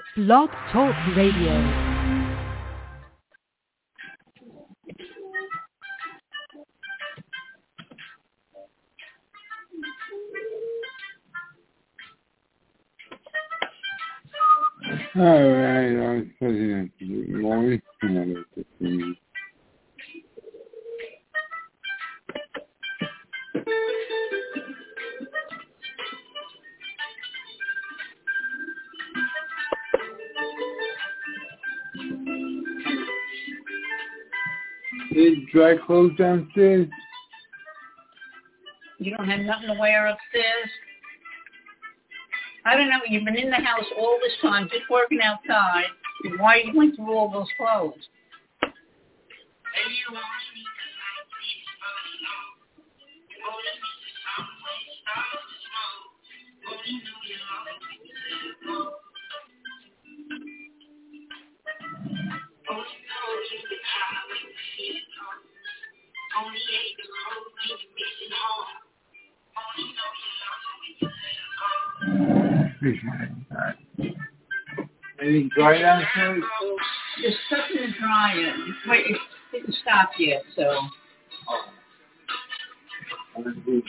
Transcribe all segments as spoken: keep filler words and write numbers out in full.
Blog Talk Radio. All right, I'm President Morris, another fifteen. Is dry clothes downstairs? You don't have nothing to wear upstairs? I don't know. You've been in the house all this time, just working outside. Why are you going through all those clothes? Anything dry downstairs? There's stuff in the dryer. Wait, it didn't stop yet, so. Oh.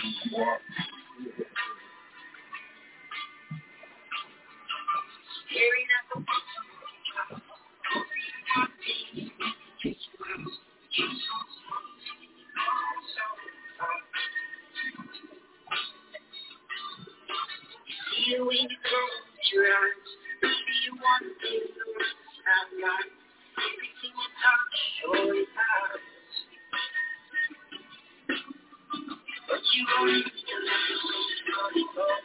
You when you close your eyes, maybe you want to be the rest of life. Everything you touch, all it has. But you only realize it's not enough.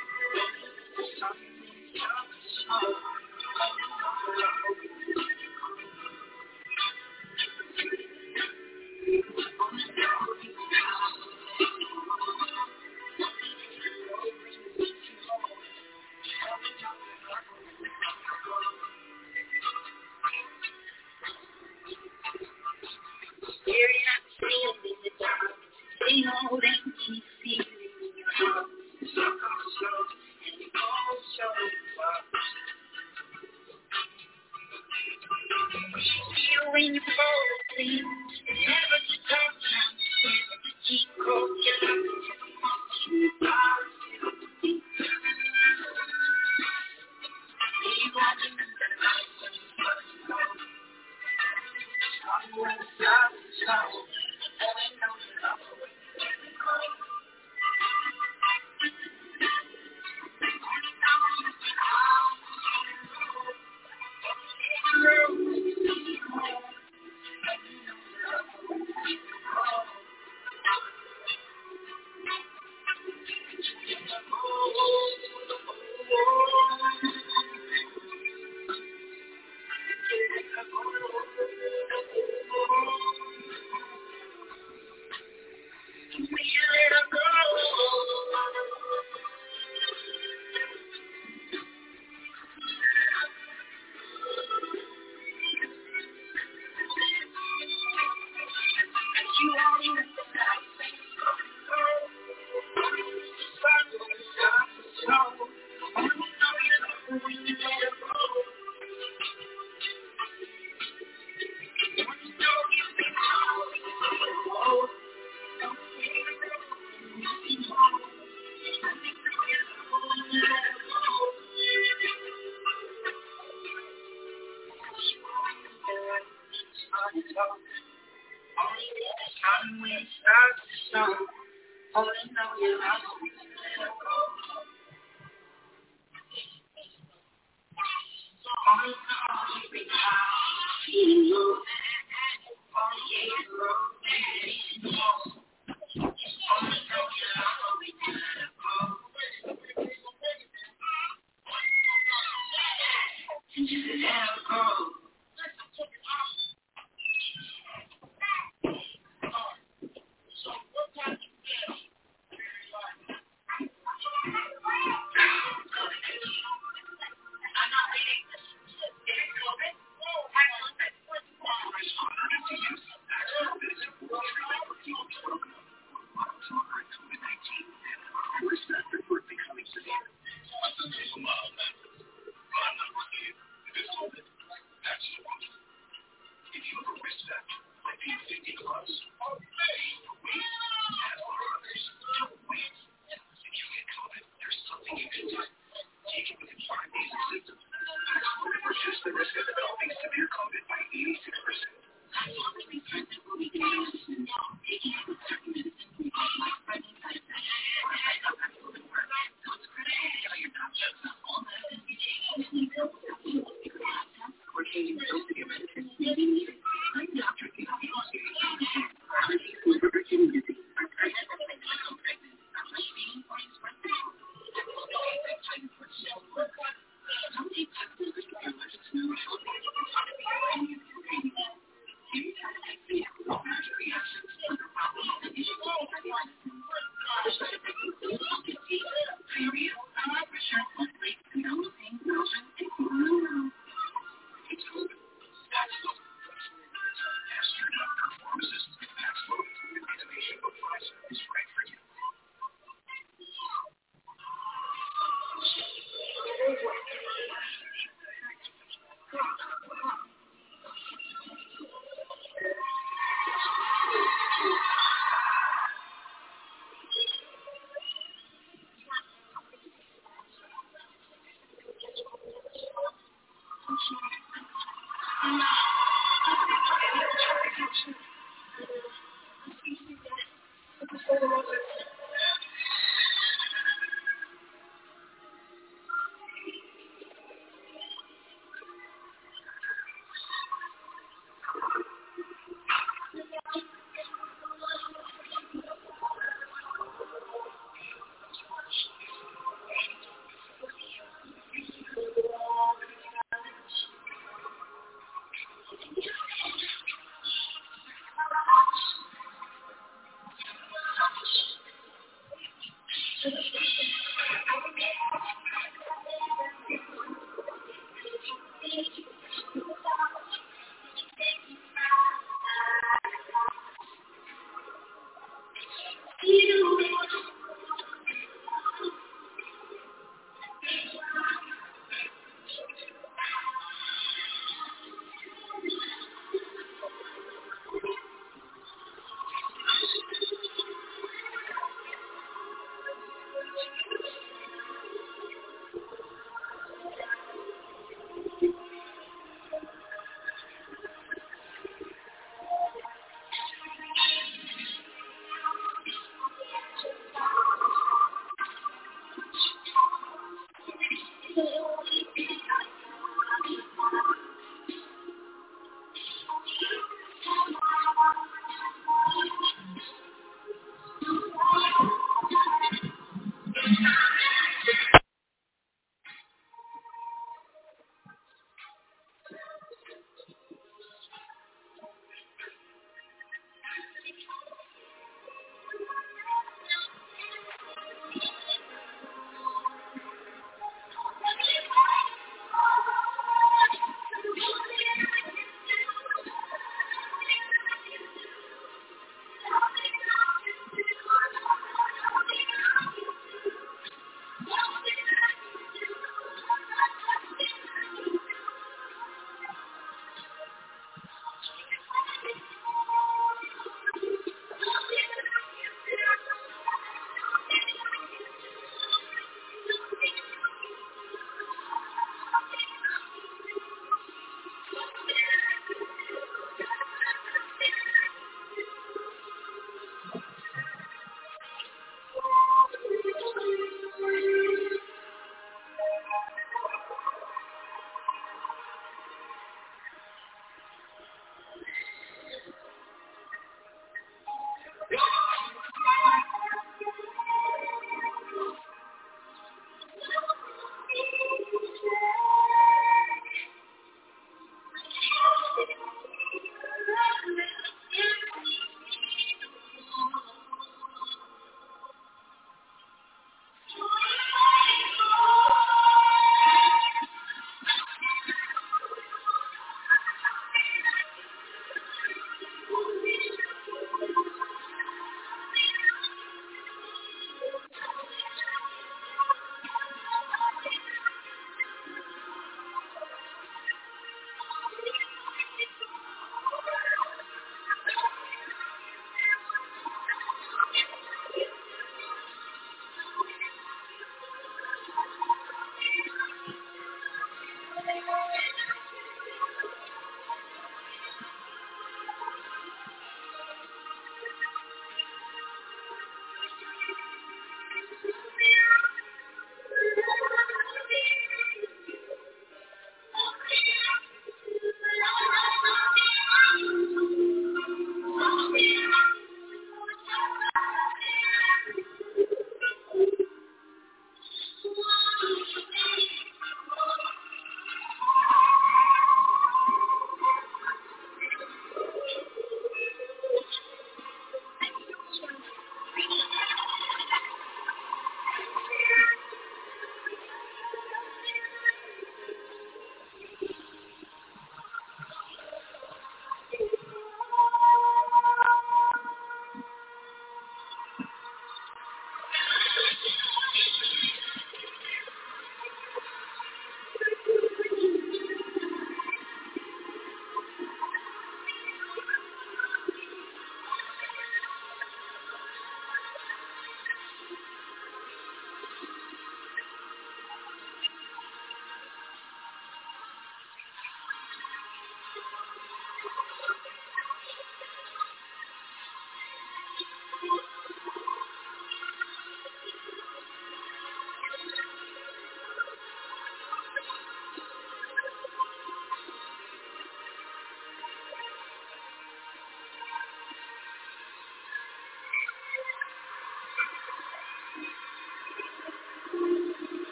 Something comes small. Listen, before it becoming severe.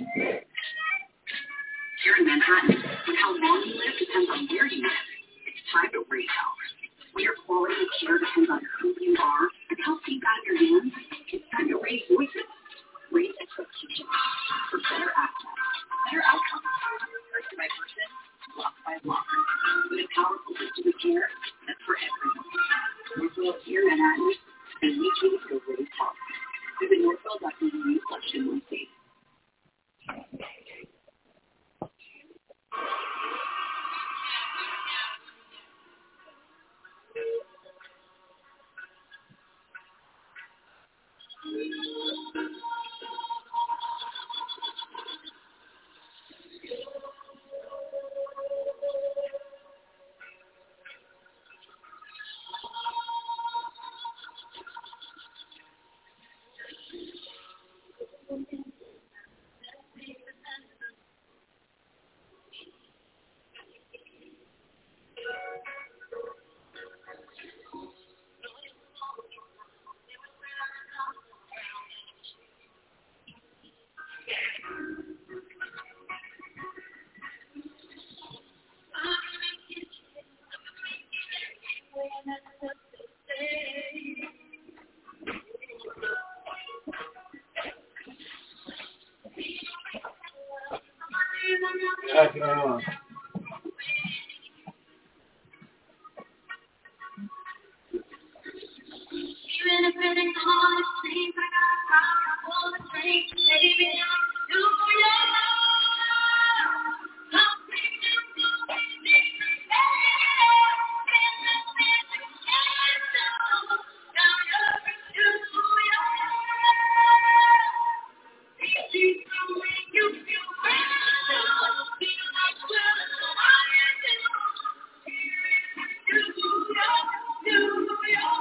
Here in Manhattan, when how long you live depends on where you live, it's time to raise health. When your quality of care depends on who you are and how deep out of your hands, it's time to raise voices. Raise expectations for better access, better outcomes, person by person, block by block, with a powerful system of care that's for everyone. Northwell here in Manhattan, and we choose to raise health. Visit northwell dot e d u slash N Y C. Pass it on. Even if it ain't all the same, I got power to pull the string. Baby, I'm do your love. Something to do with me. Now you're do your love. Easy to make you feel better. Feel like well, I am do your, do your.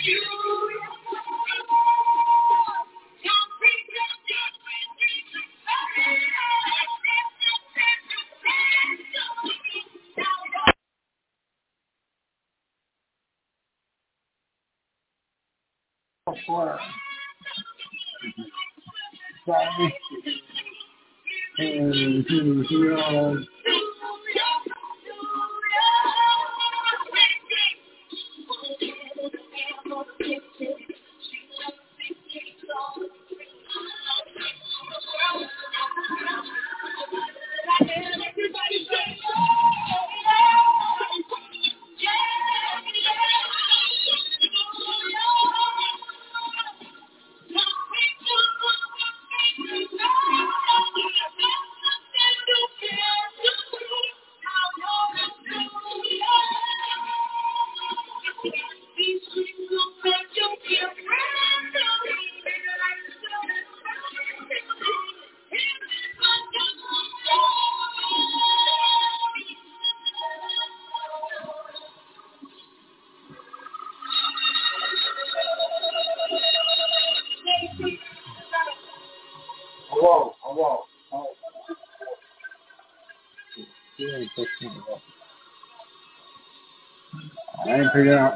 For sorry. And to heal. Hello, hello, hello. I ain't figured out.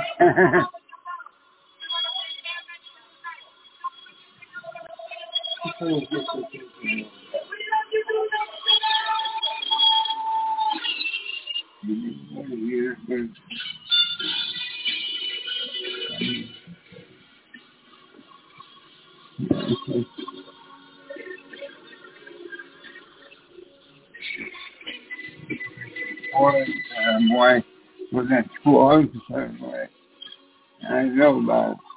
Or, um, why was that school officer? I know about it.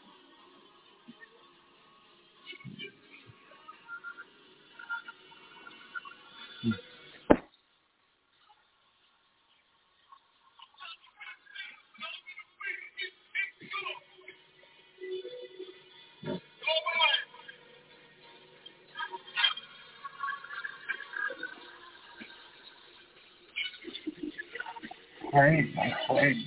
Great, great.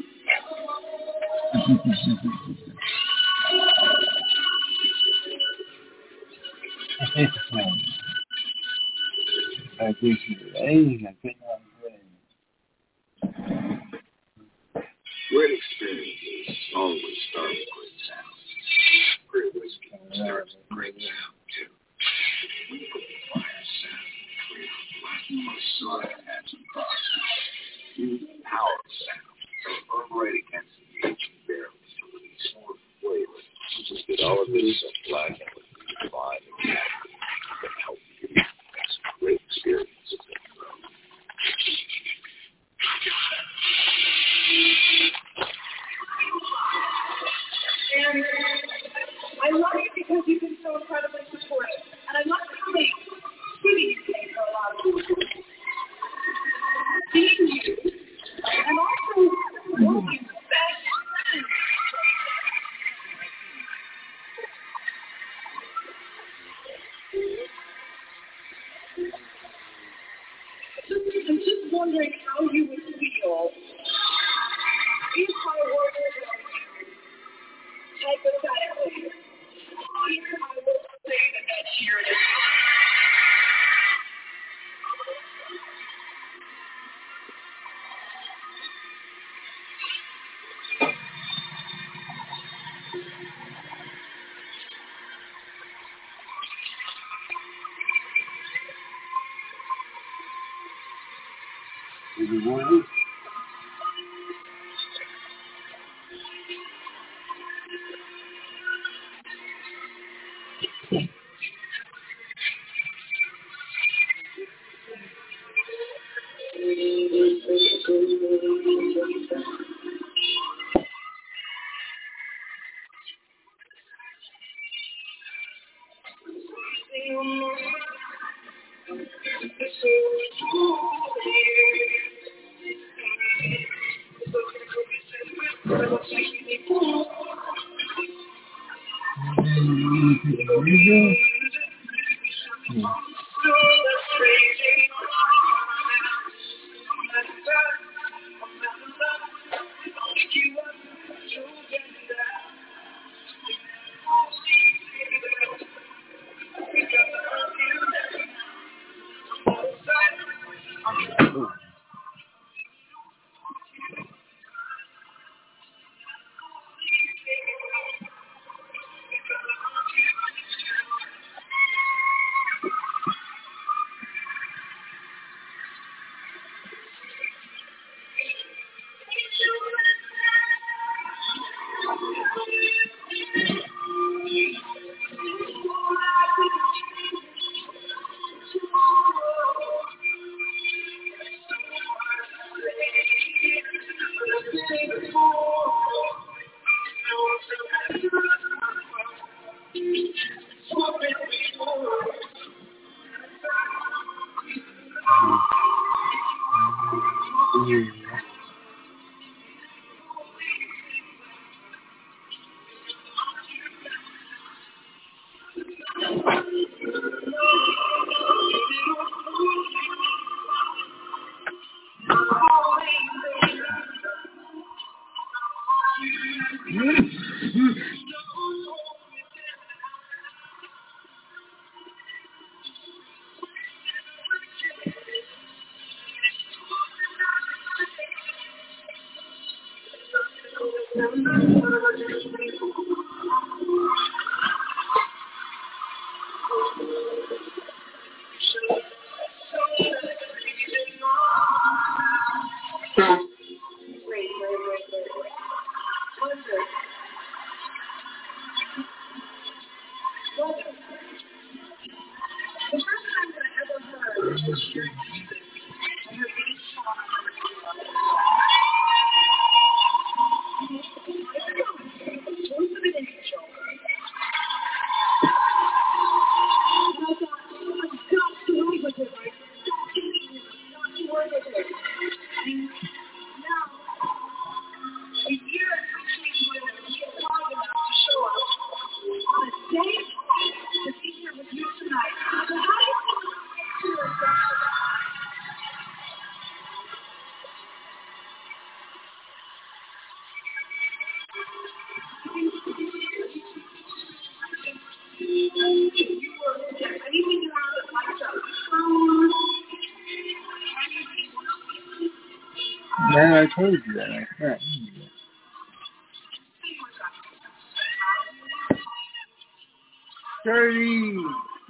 I think hey, I think I'm good. Great experiences always start with great sound. Great whiskey starts with great sound, too. When you put the fire sound, my soul has some process. Use the power of sound. So overrated against the aging barrels to release more flavor. Just get all of this stuff black and with the divine and that help you have some great experiences that grow. I love you because you've been so incredibly supportive. And I love coming, giving you things for a lot of people. Seeing you. And also knowing that I'm just wondering how you would feel if I were to hypothetically, if I were to say that that's your Is it one? Man, I told you that. I can't. Thirty.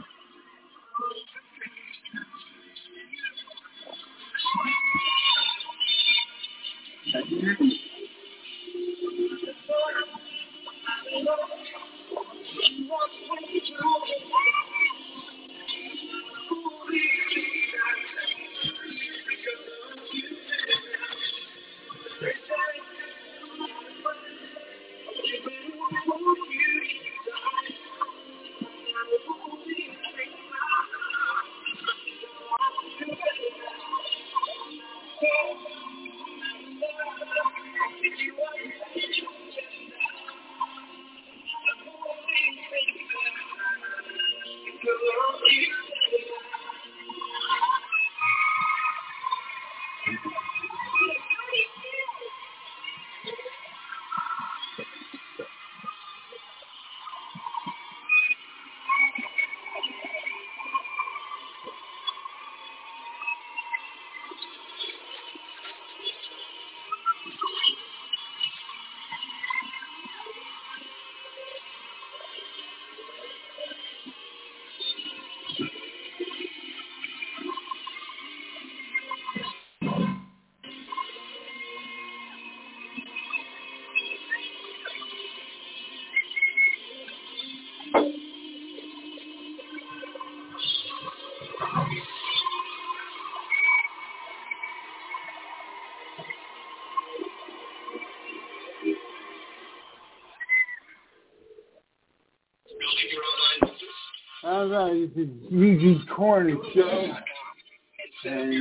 All right, this is G G's Corner Show. And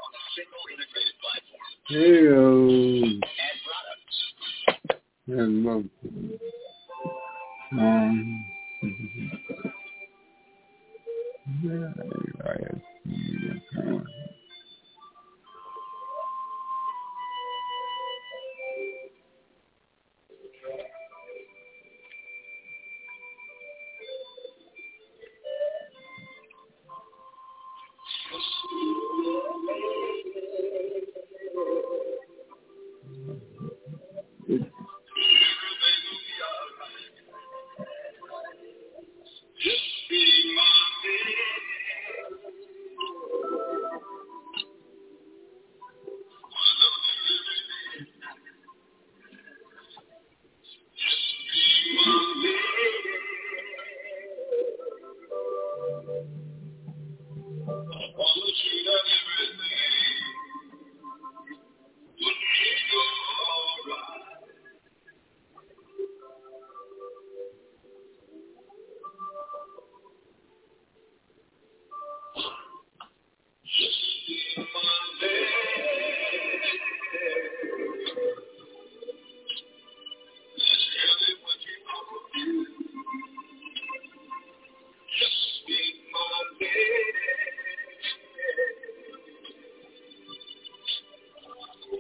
hello. Hello. Um, yeah, I see.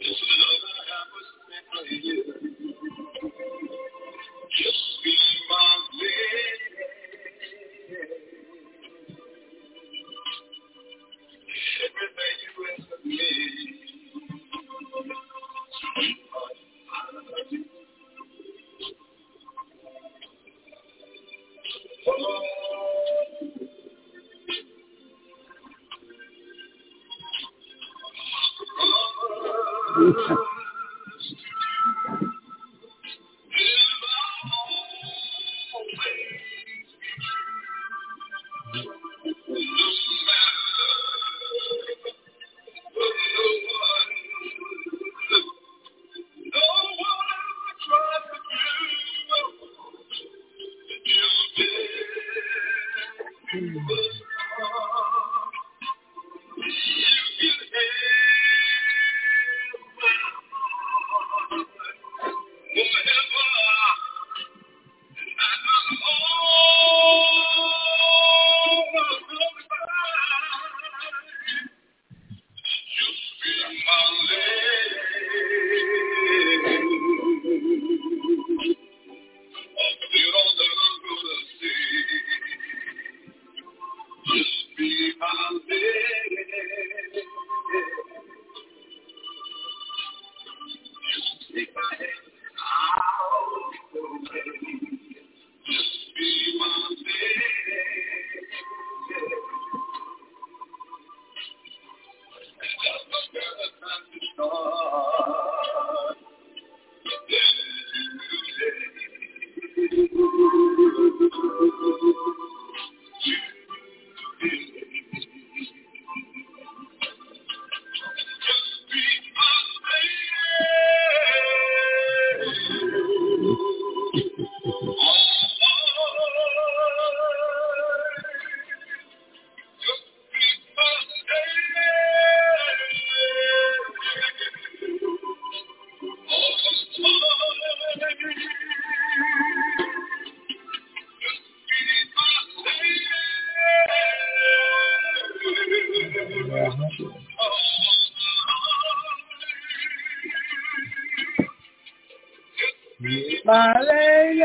My lady.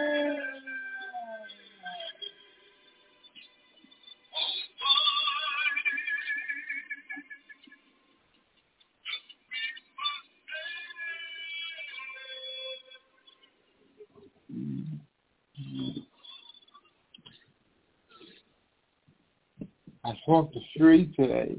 I walked the street today.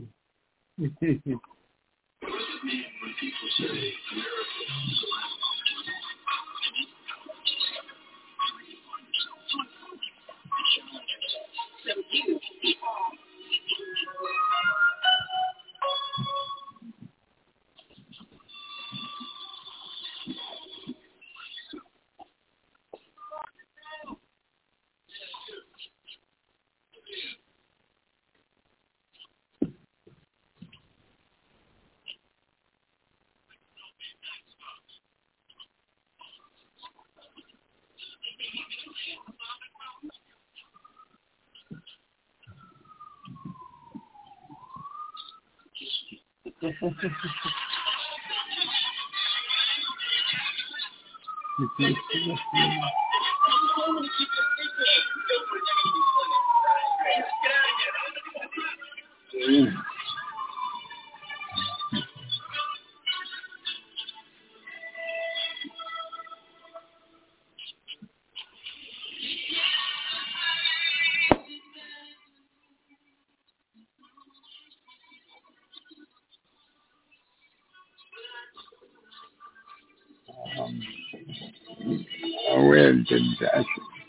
Um, I went to that.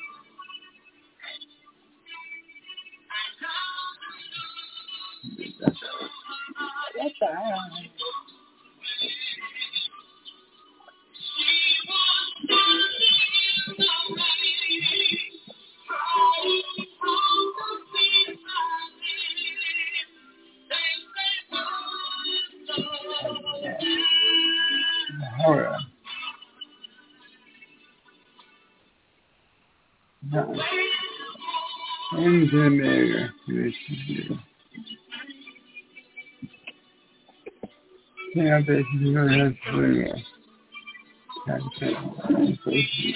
That's all right. Hold on. No. Engineer. Yeah, basically, you don't have to really, uh, have to, uh,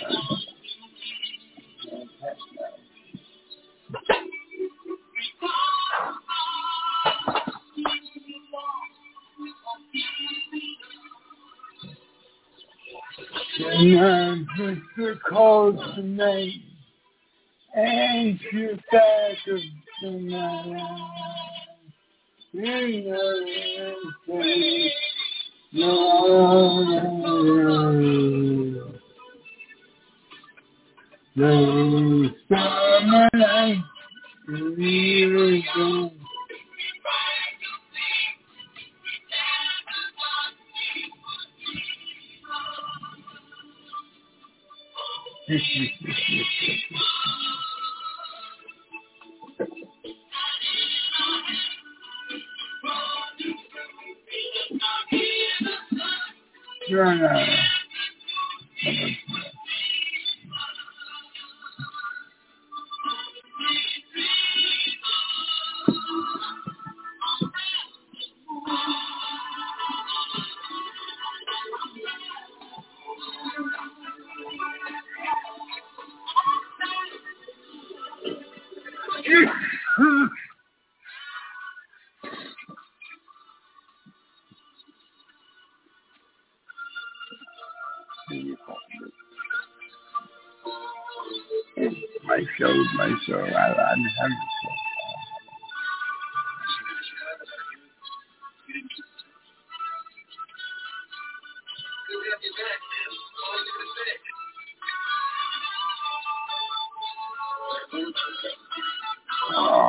and I put the cold tonight and you back of the night. You know it's no, no summer night, you go. You're not. My show, my show, I, I have to oh.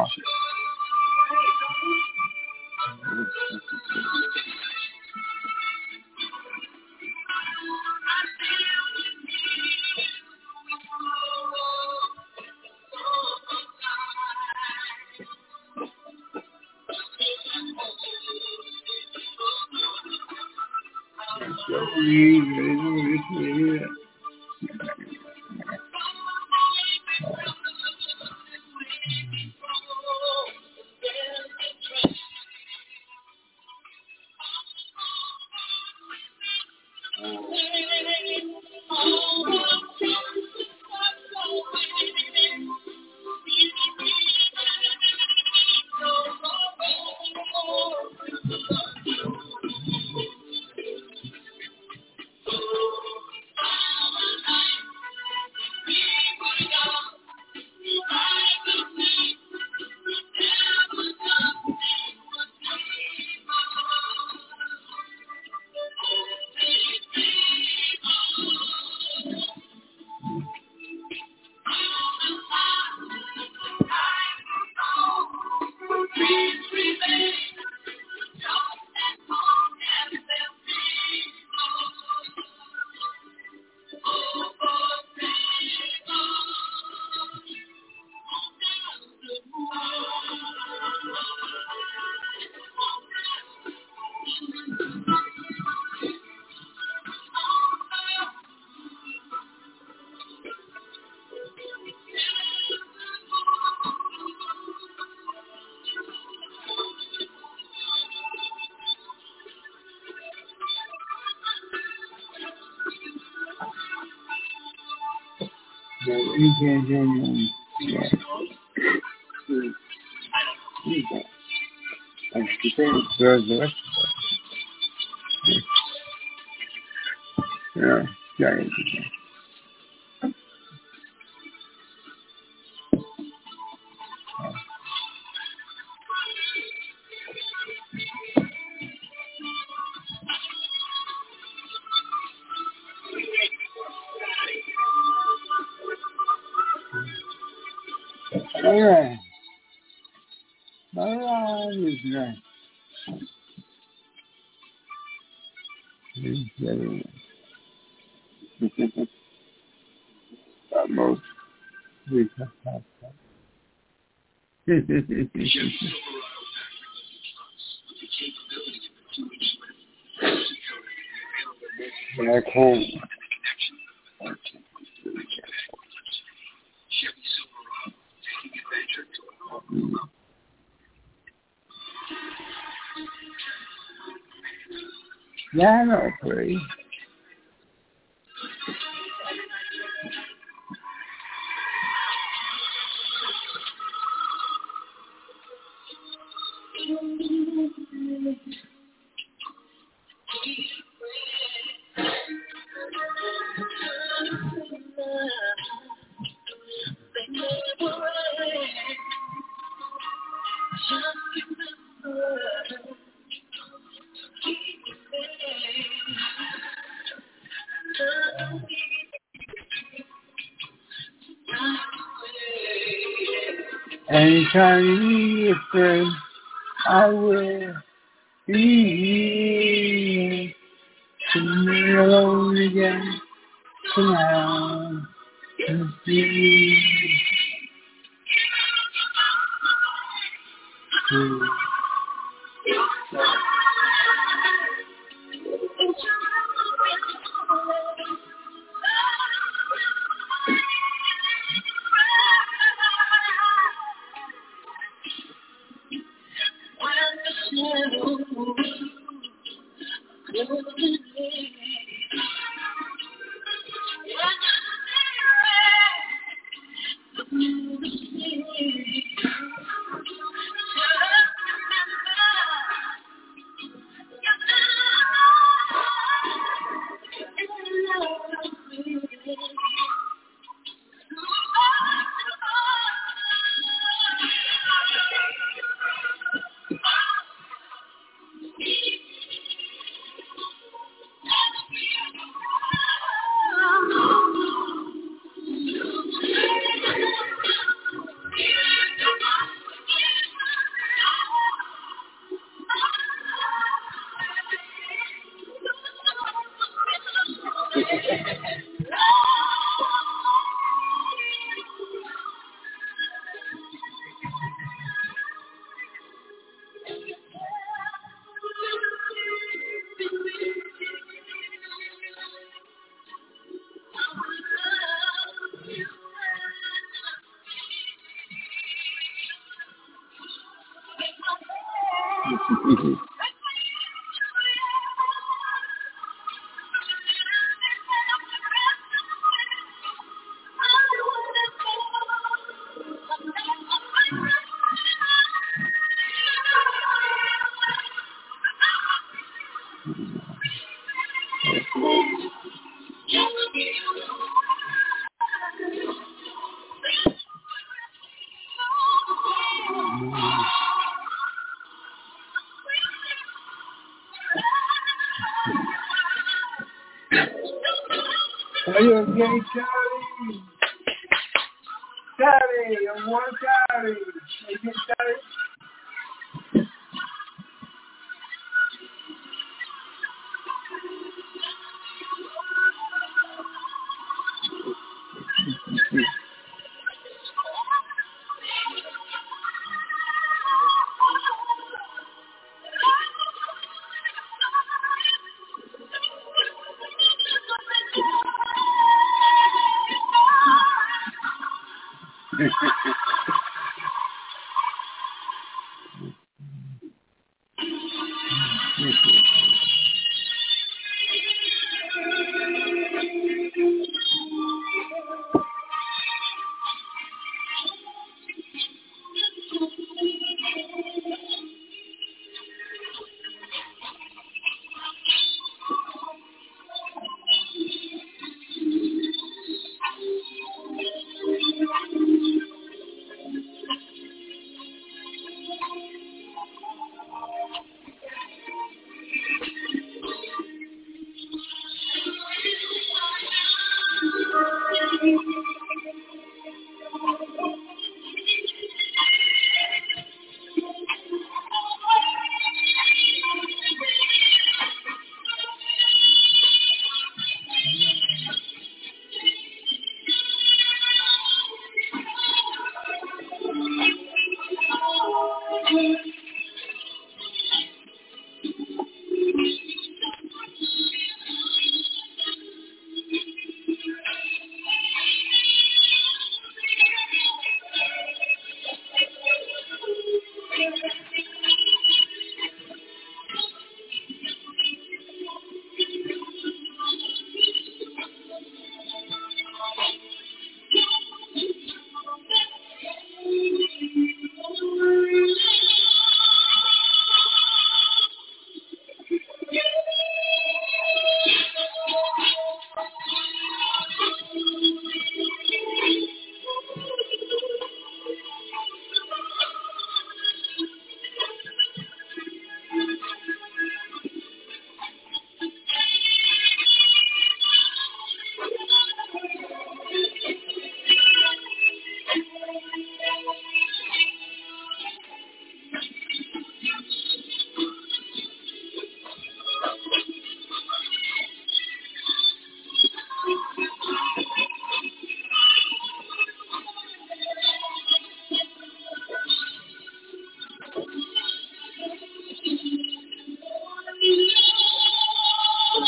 Yeah, you can't do anything. Yeah. I'm stupid. There's the rest of it. Yeah, yeah, yeah. All right. All right, is nice. It's very nice. Almost. We can have that. Back home. Yeah, not free. Anytime you need a friend, I will be to me alone again tonight. To see you. Are you okay, Charlie? Charlie, I want Charlie. Are you okay, Charlie?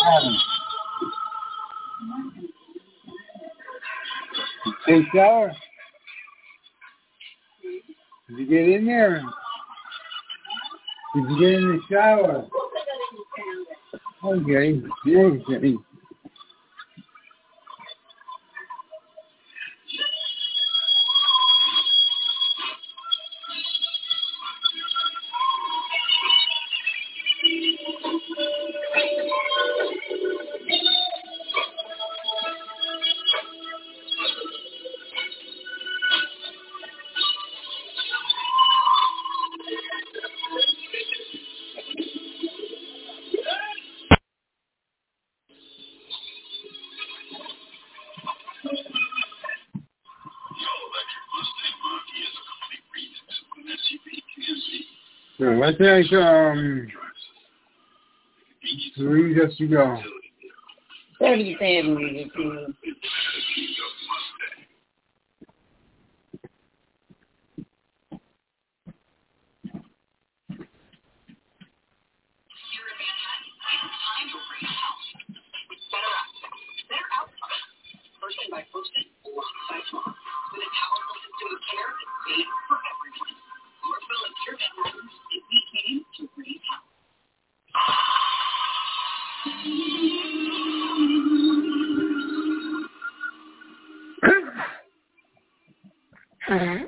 Take a shower? Did you get in there? Did you get in the shower? Okay, okay. So what think um where you just to go? thirty-seven minutes. By Posted or by Smart. With a powerful system of care that's made for everyone. Northville and Pure Veterans, and we came to raise help. Uh-huh.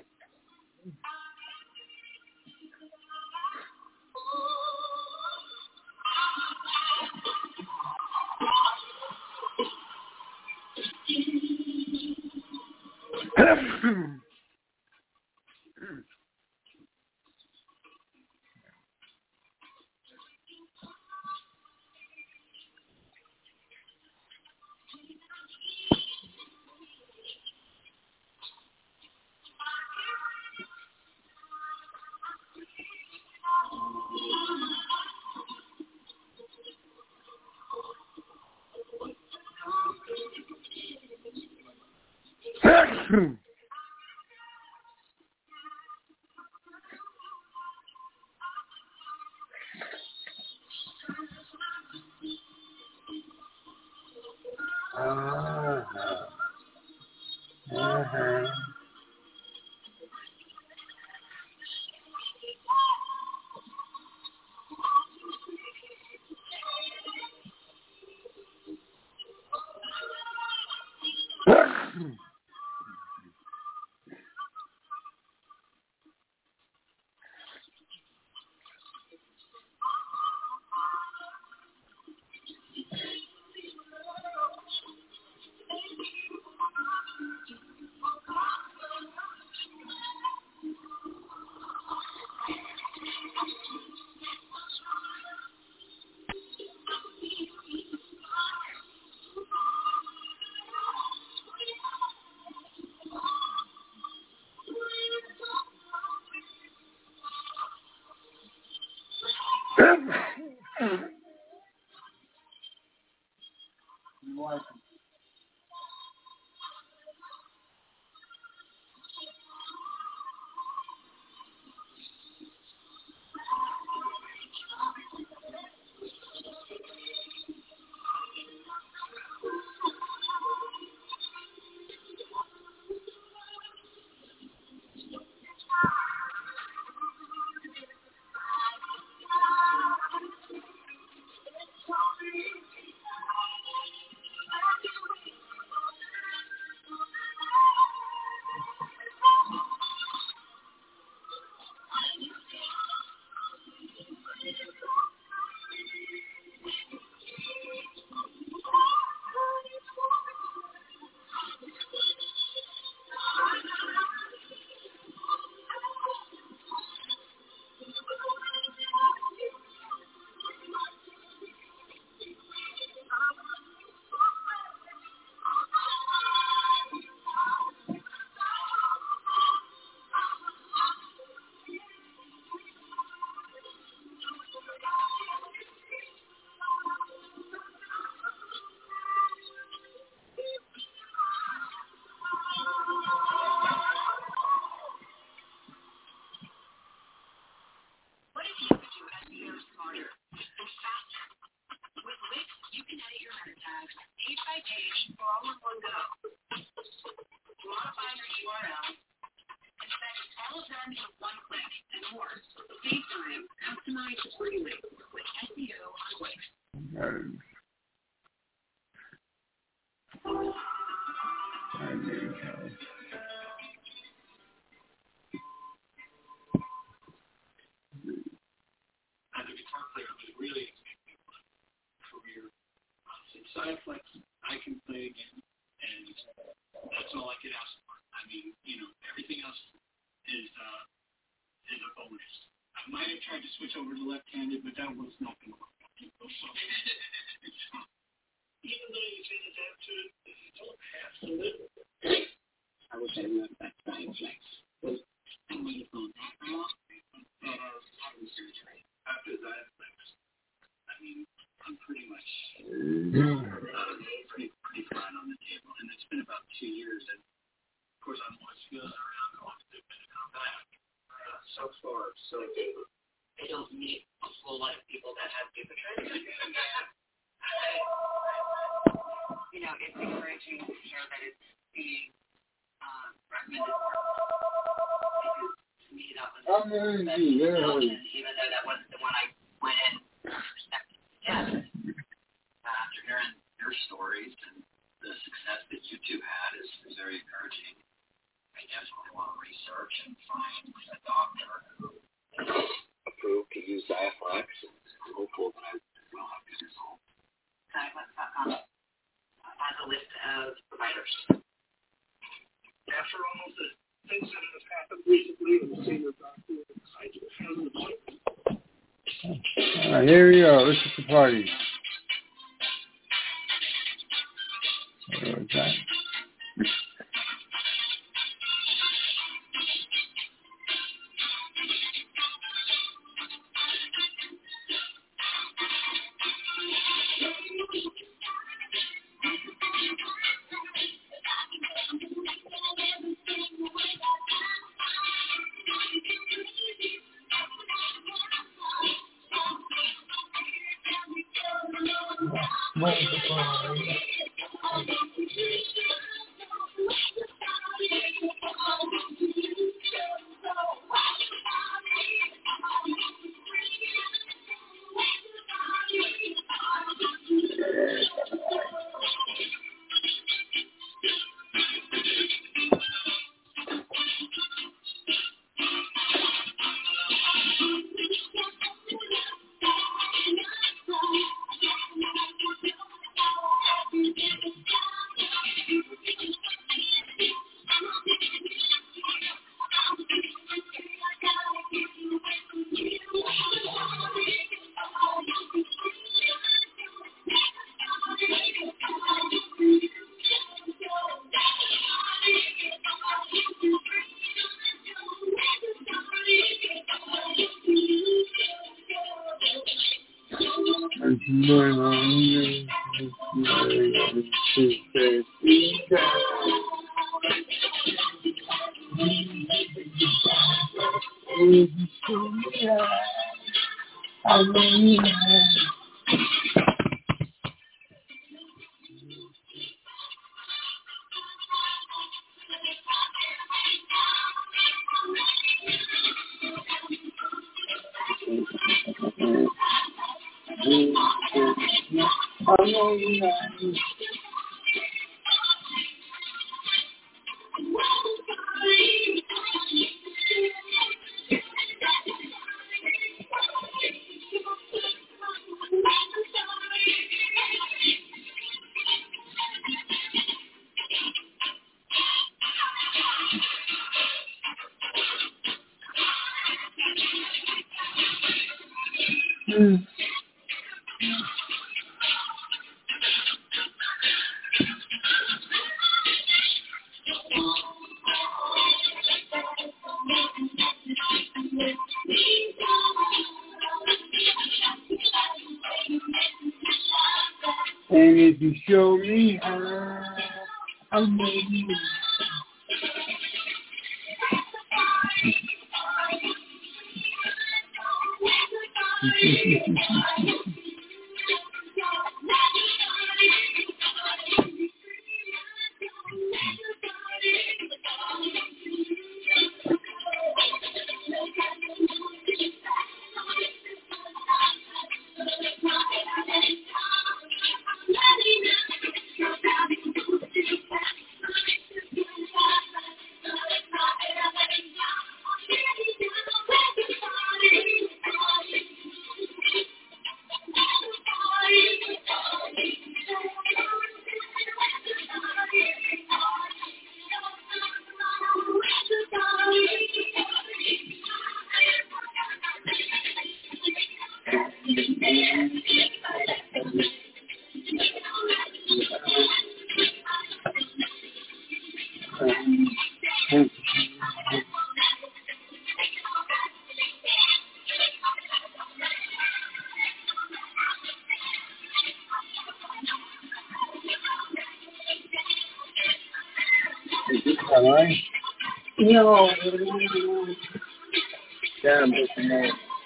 Uh-huh. Uh-huh. page for all in one go. Modify your U R L, inspect all of them in one click, and more. Save time, customize freely with S E O on Wix. Um, I need help. As a guitar player, it really is a career. In Sideflex, I can play again, and that's all I could ask for. I mean, you know, everything else is uh, is a bonus. I might have tried to switch over to left-handed, but that was not going to work out. You know, so even though you say the dab to it, you don't have to live with it. I wish I went back to Sideflex. I might have gone that route, but uh, having surgery after Sideflex. I mean, I'm pretty much uh, pretty pretty fine on the table, and it's been about two years, and of course I'm always feeling around going to come back. Uh, so far, so I don't meet a whole lot of people that have different trends. You know, it's encouraging to hear that it's being um, recommended for. Because to me, that was I'm the best option, even though that wasn't the one I went in expecting to get. Uh, after hearing your stories and the success that you two had is, is very encouraging. I definitely want to research and find a doctor who is approved to use Xiaflex, and I'm hopeful that I will have good results. Xiaflex dot com has a list of providers. After almost the things that have happened recently, the senior doctor I just have an appointment. All right, here we go. This is the party. Okay. Mm. And if you show me how, I'll make you. All right? No. Yeah, I'm just more.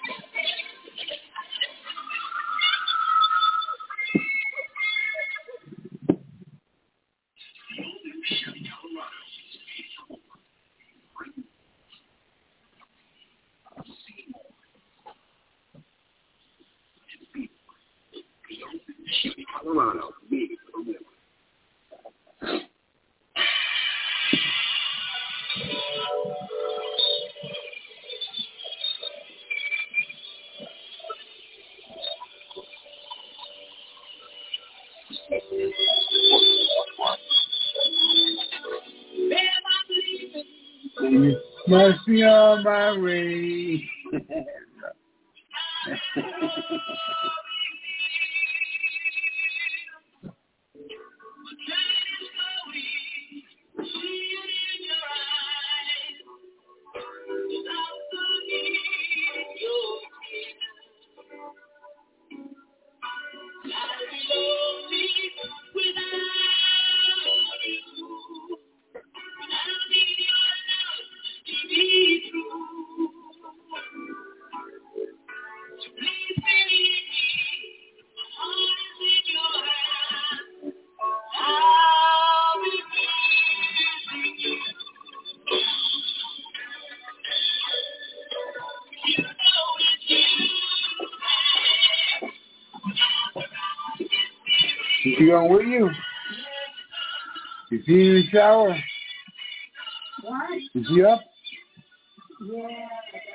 Colorado, big Colorado. Must be on my way. Is she on with you? Is she in the shower? What? Is she up? Yeah.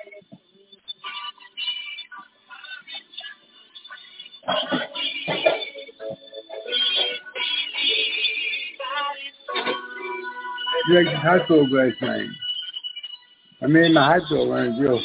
She like the hot dog last night. I made my hot dog on the grill.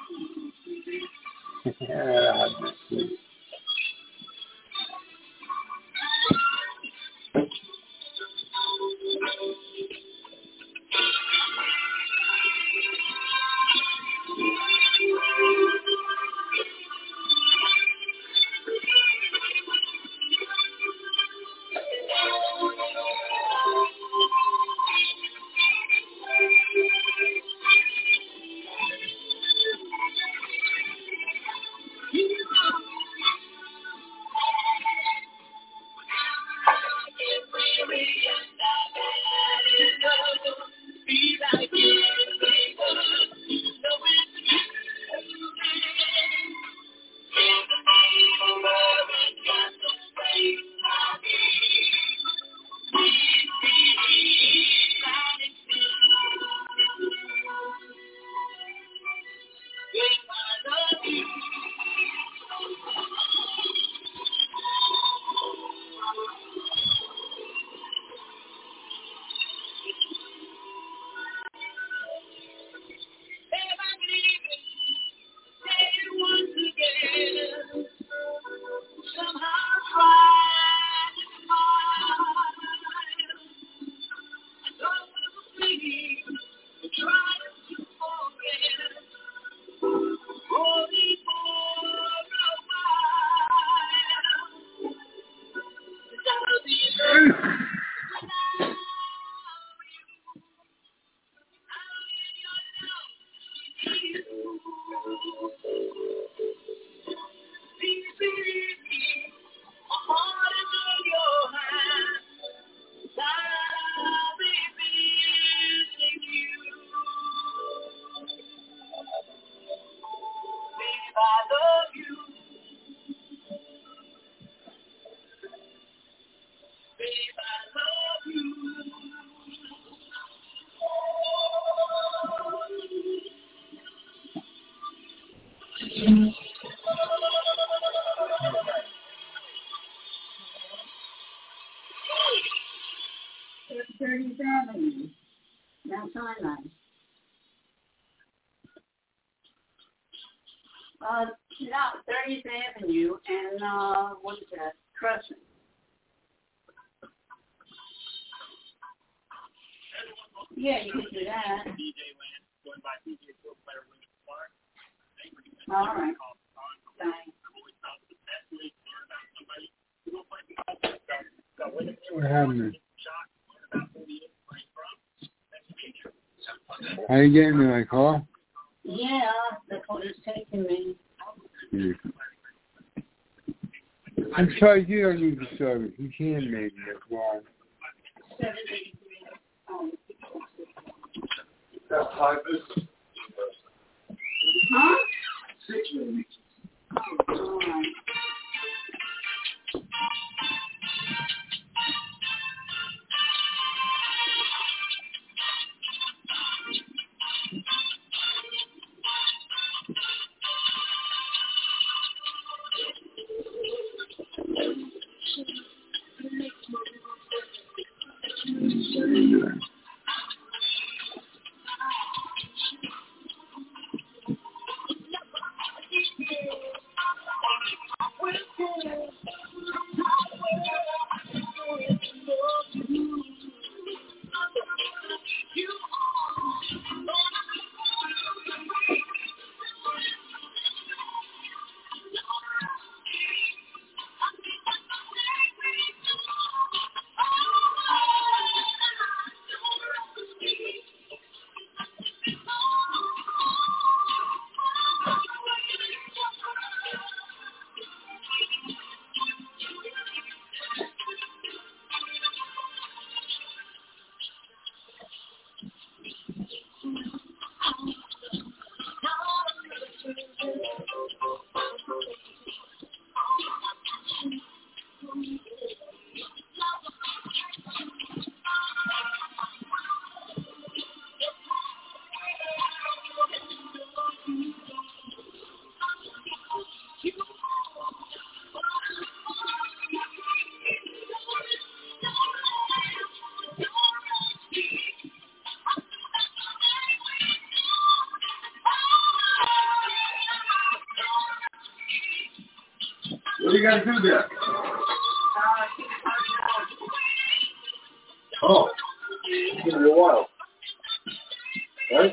thirtieth Avenue, Mount Sinai. Uh, no, thirtieth Avenue and, uh, what is that, Crescent. Yeah, you can do that. All right. Thanks. What happened? How you getting in my car? Yeah, that's what it's taking me. Yeah. I'm sorry, you don't need the service. You can make it, that's why. seventy. Um, That's five business. huh? Six maybe. All right. What do you got to do there? Oh, it's going to be a while. Right?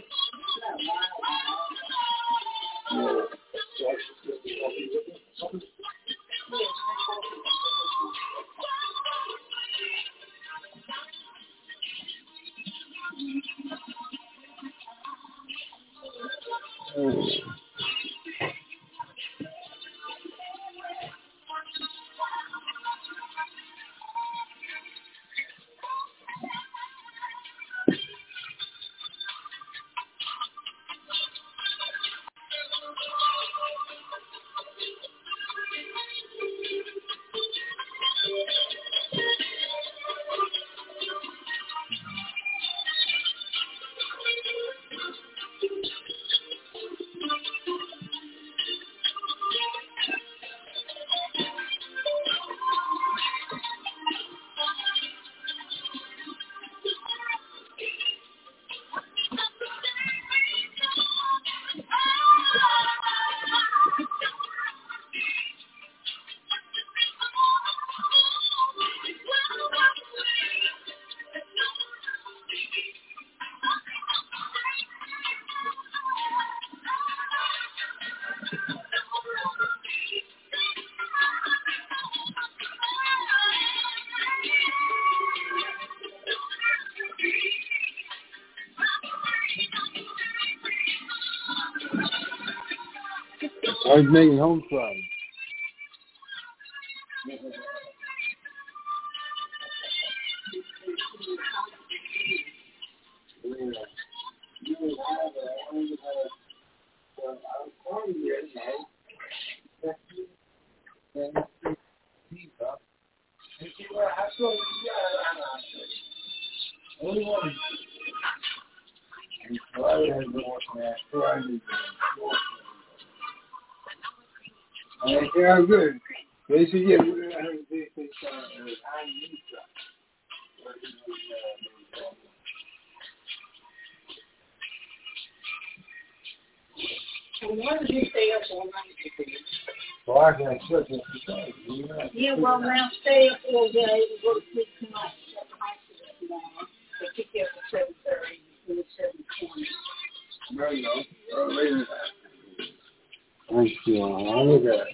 Yeah. Oh. I was making home fries. I think I'm good. They should get rid of this thing. I need And why did you stay up all night? Well, I can shut this aside. Yeah, well, now stay up all day and go to sleep tonight. At the hospital tomorrow. They pick you up at seven thirty and seven twenty. No, no. Oh, wait a minute. Thank you. I'll look at it.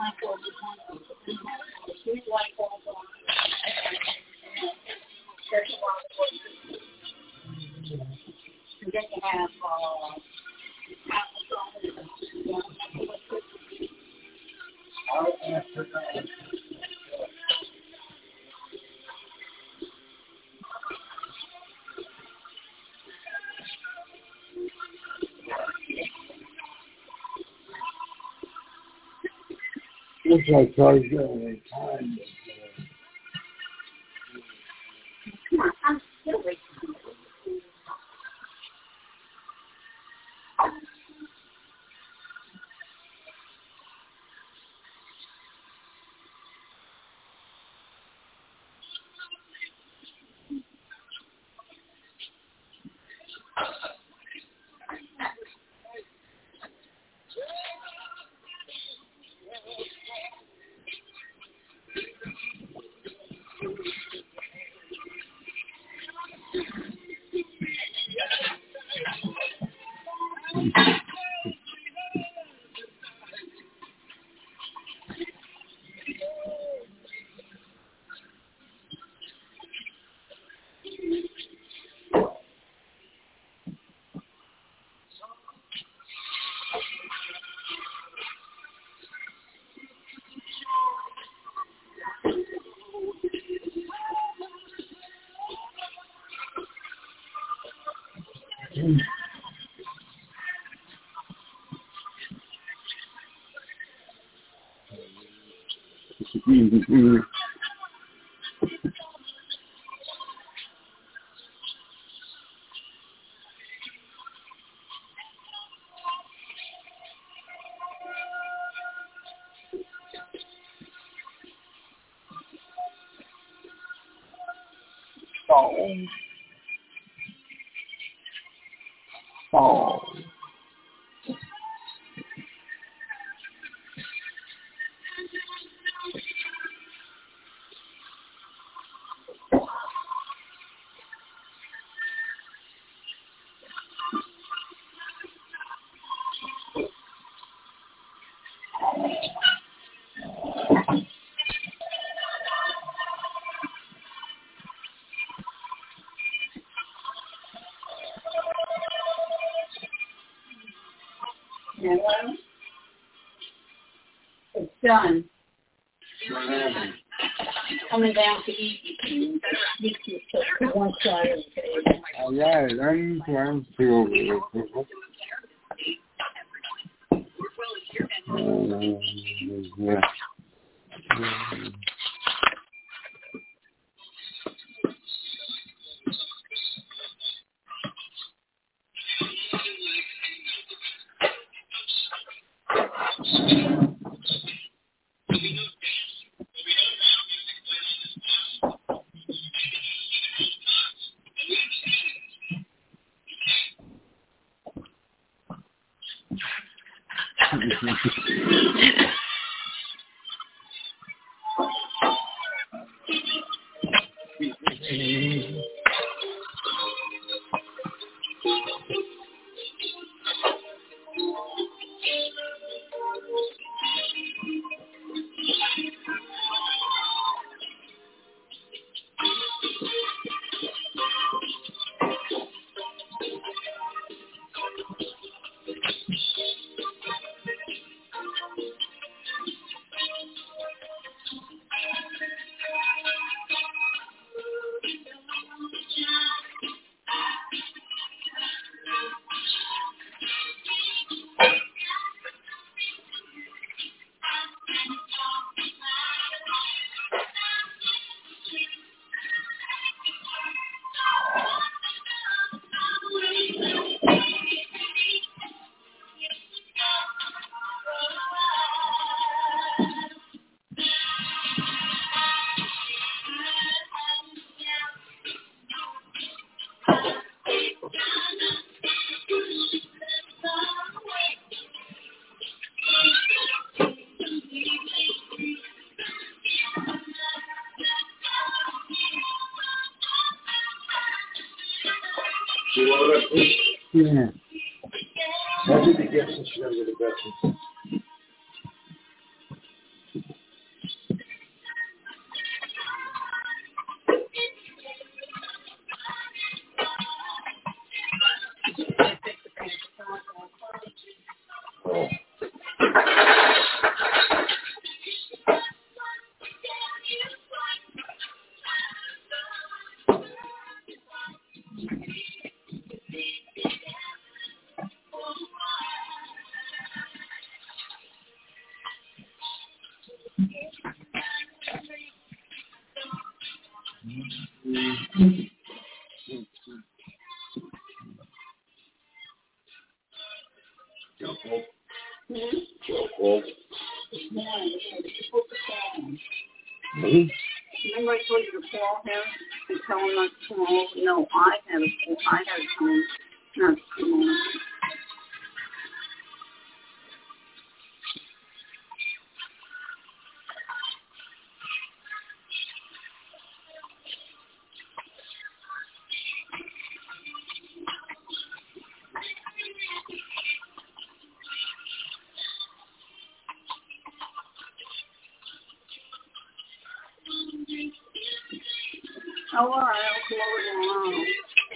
light bulbs on. Three light bulbs on. There's a lot of work. And then you have uh, looks like cars going time. I'm still waiting. Mm-hmm. Oh. Oh. Hello? It's done. Coming down to eat. One side of the table. Oh, yeah, I'm trying to uh, yeah. Yeah. How did he get such younger the better? Joe Cole? Hmm? Joe Cole? Yeah, yeah, she put the call on. Me? Remember I told you to call him and tell him not to come over? No, I had to, I had to tell him not to come over. Oh, all right, I'll come over tomorrow.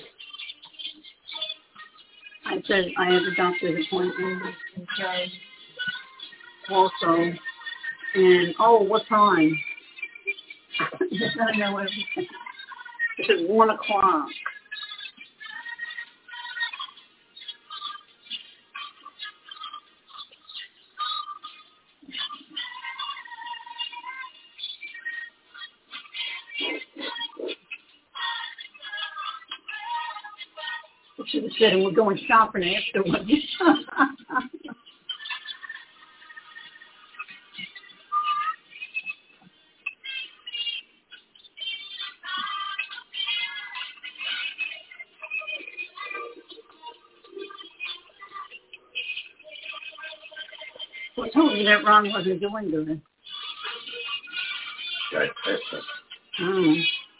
I said I have a doctor's appointment today also. And, oh, what time? Just gotta know everything. It's at one o'clock. I should have said, and we're going shopping afterwards. I told you that Ron wasn't doing good. Right, that's it. Mm.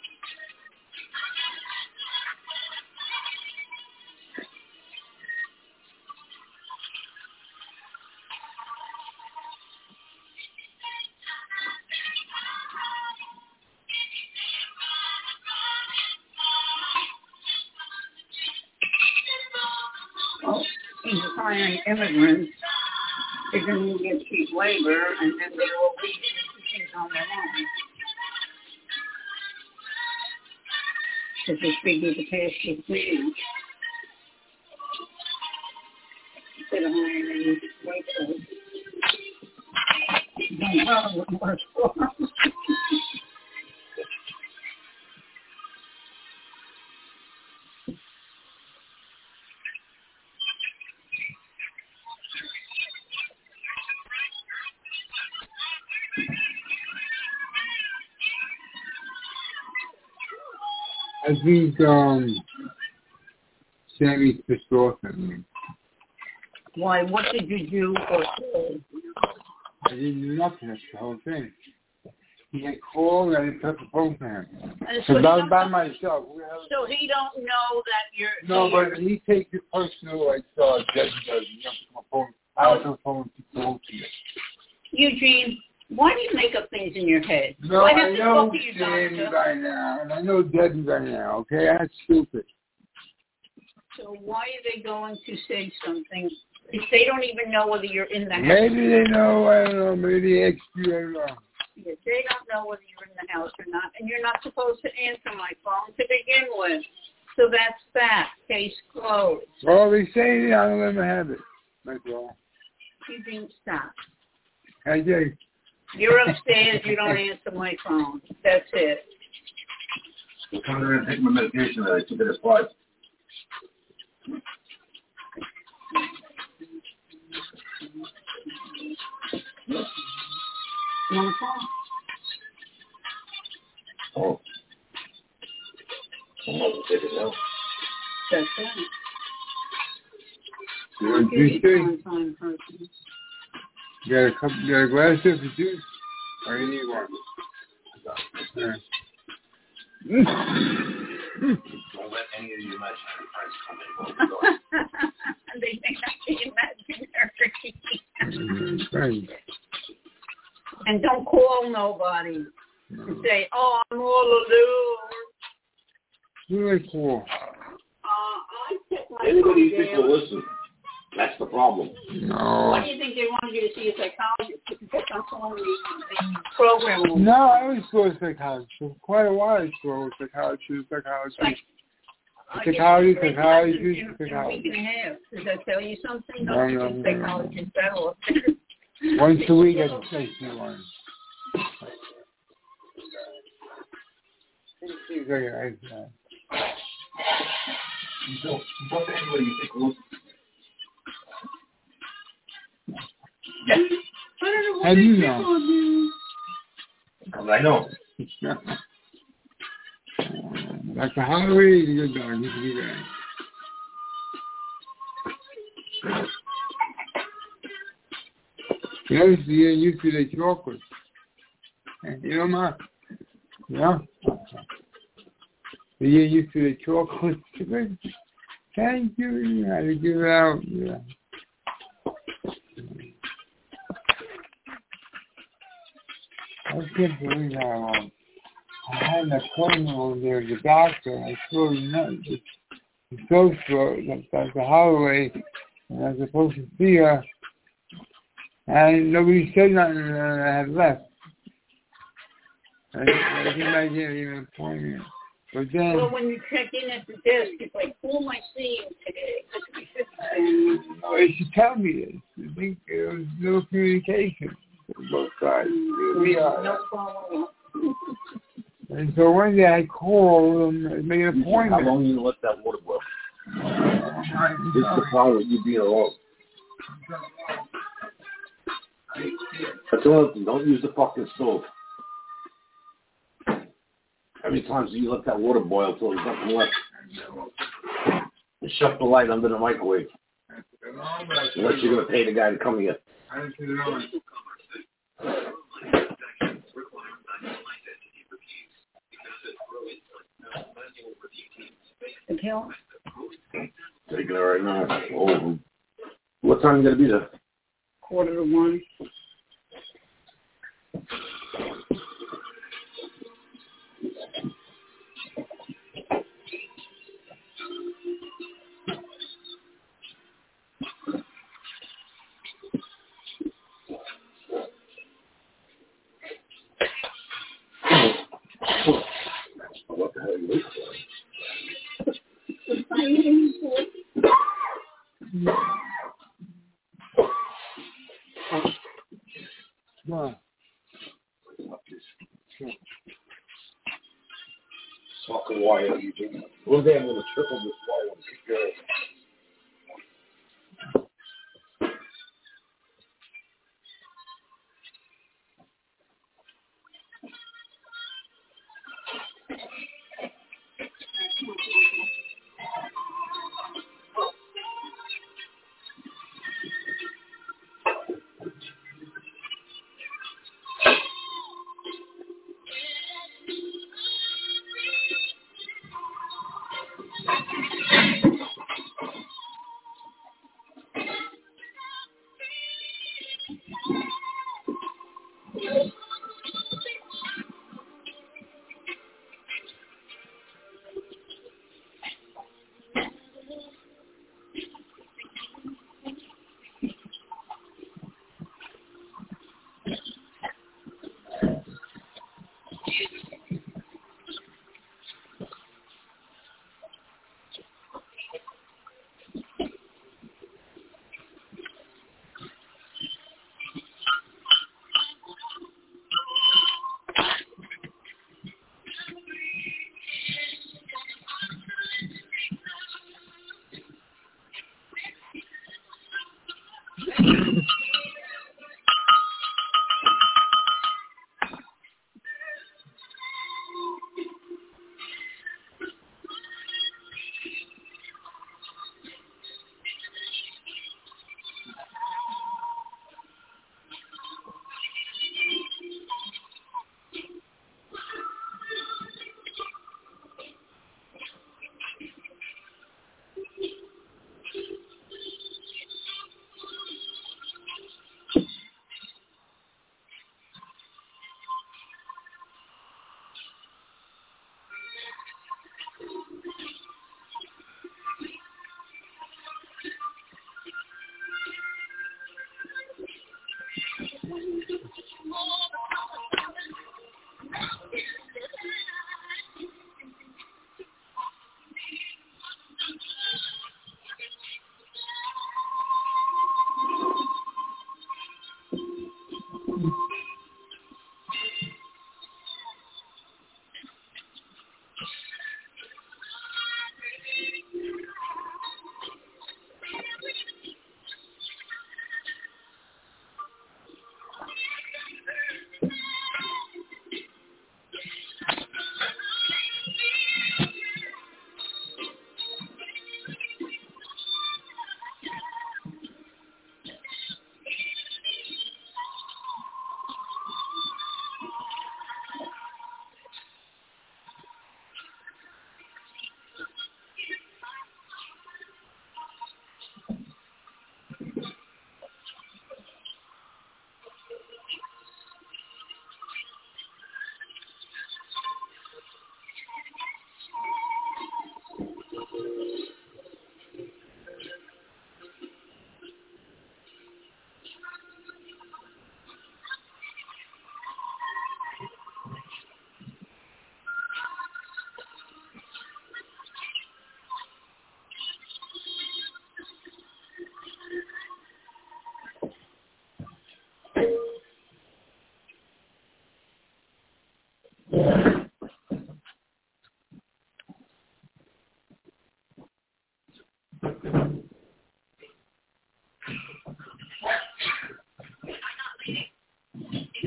Well, he's hiring immigrants. They're going to get cheap labor, and then they will be things on their own. Because they figure the past six years. Instead of hiring any waiters. Don't know what it works for. I think um, Sammy's pissed off at me. Why? What did you do or say? I didn't do nothing. That's the whole thing. He had called and I didn't touch the phone for him. Because I was by myself. So he don't know that you're... No, but he takes it personal like uh, Debbie does. You know, my phone. I was on the phone to talk to you. Eugene, why do you make up things in your head? No, I, I have to know talk to you, Sammy doctor. by now, and I know Debbie by now, okay? That's stupid. So why are they going to say something if they don't even know whether you're in the house? Maybe they know, I don't know, maybe they ask you, I don't know. If they don't know whether you're in the house or not, and you're not supposed to answer my phone to begin with. So that's that. Case closed. Well, they say I don't let them have it. That's all. You didn't stop. I did. You're upstairs, you don't answer my phone. That's it. I'll come in and take my medication that I took it as blood. One o'clock. Oh. I'm not take it now. That's it. You're a I'll give you juice time, time person. You got a cup, you got a glass of juice? Or you need one? Right. Don't let any of your imaginary friends come in while we're going. They think I'm the imaginary. Right. And don't call nobody No. and say, oh, I'm all alone. Who do I call? Uh, I check my Anybody phone think daily. will listen? That's the problem. No. Why do you think they wanted you to see a psychologist? Because I'm calling the, the program. No, I always go to a psychologist. For quite a while I go to a psychologist, psychologist. Like, Psychologist, I get psychologist, in, in a psychologist. week and a half. Does that tell you something? No, Don't no, you no, think no. psychologists better off? Once a week I can take you one. Thank you. like that. So, what anybody you think will? How do you know? Because I know. Doctor Holloway is a good dog. He can do that. You know, you're used to the chocolate. You know, Ma? Yeah? You're used to the chocolate. Thank you. You had to give it out. Yeah. I can't believe how um, I had an appointment over there with the doctor. I told him that the social, Doctor Holloway, and I was supposed to see her. And nobody said nothing, and I had left. I, I came back here to even appointment. But then, well, when you check in at the desk, it's like, who am I seeing today? No, they should tell me this. I think there was no communication on both sides. We are. No follow-up. And so one day I called them and made an appointment. How long you let that water boil? Uh, This is the problem with you being alone. That's another thing. Don't use the fucking stove. How many times do you let that water boil until there's nothing left? And shut the light under the microwave. Unless you're going to pay the guy to come here. Account? Taking it right now. Oh. What time are you going to be there? Quarter to one. What the hell are you waiting Come on. Fucking wire, you think? One day I'm going to triple this wire and kick your ass.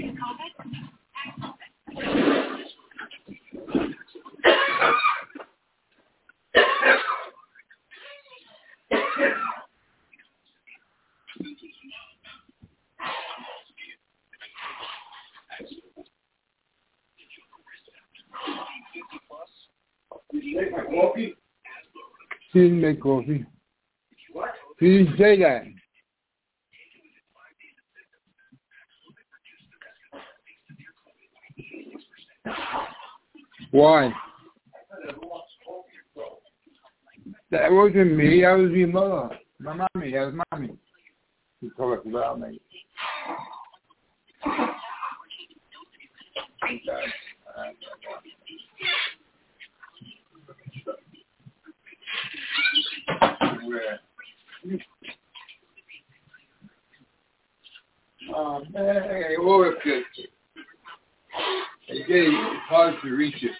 Coffee? She didn't make coffee. What? She didn't say that. Why? That wasn't me. That was your mother. My mommy. That was mommy. You talk about me. Oh man, I always get it. Again, it's hard to reach it.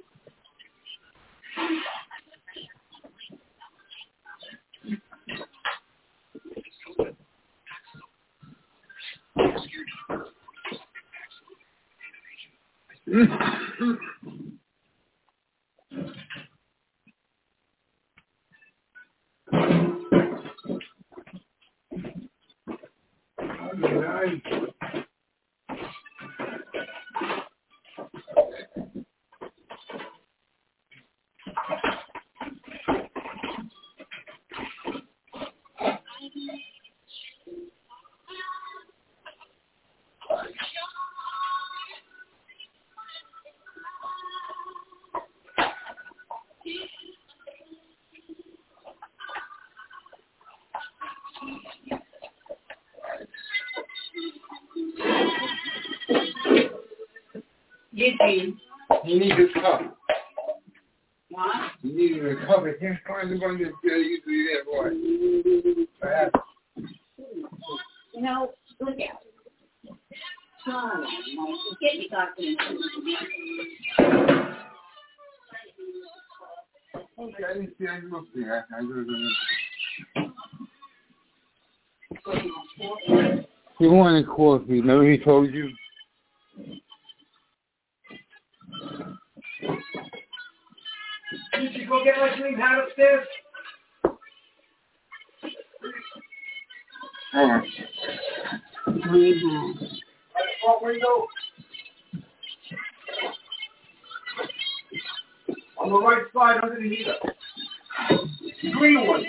Eugene. You need a cup. What? You need a cup. I can't find the one that uh, you do that, boy. Perhaps. You know, look out. Oh, Mike, get me talking. Okay, I didn't see I looked there. I didn't. He wanted coffee. Remember he told you? Did you go get my green hat upstairs? Hold on. Mm-hmm. By the front window. On the right side under the heater. The green one.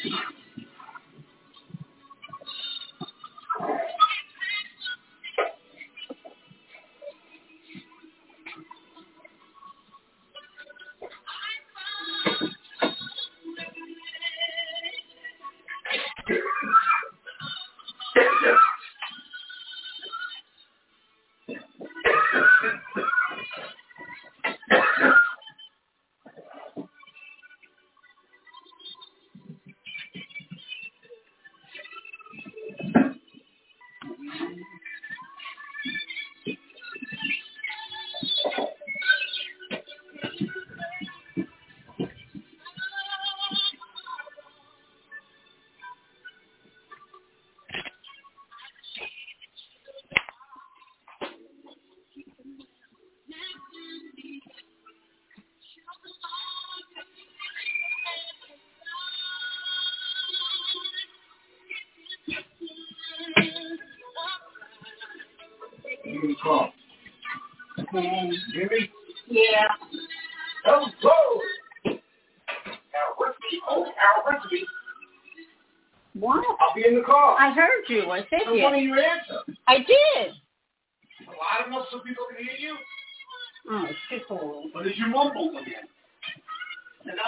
Call. Okay. Hear me? Yeah. Oh, whoa! Al Whiskey. Oh, Al Whiskey. What? I'll be in the car. I heard you. I said So you. why don't you answer? I did. Well, I don't know if some people can hear you. Oh, it's too cold. Or did you mumble again? Hello?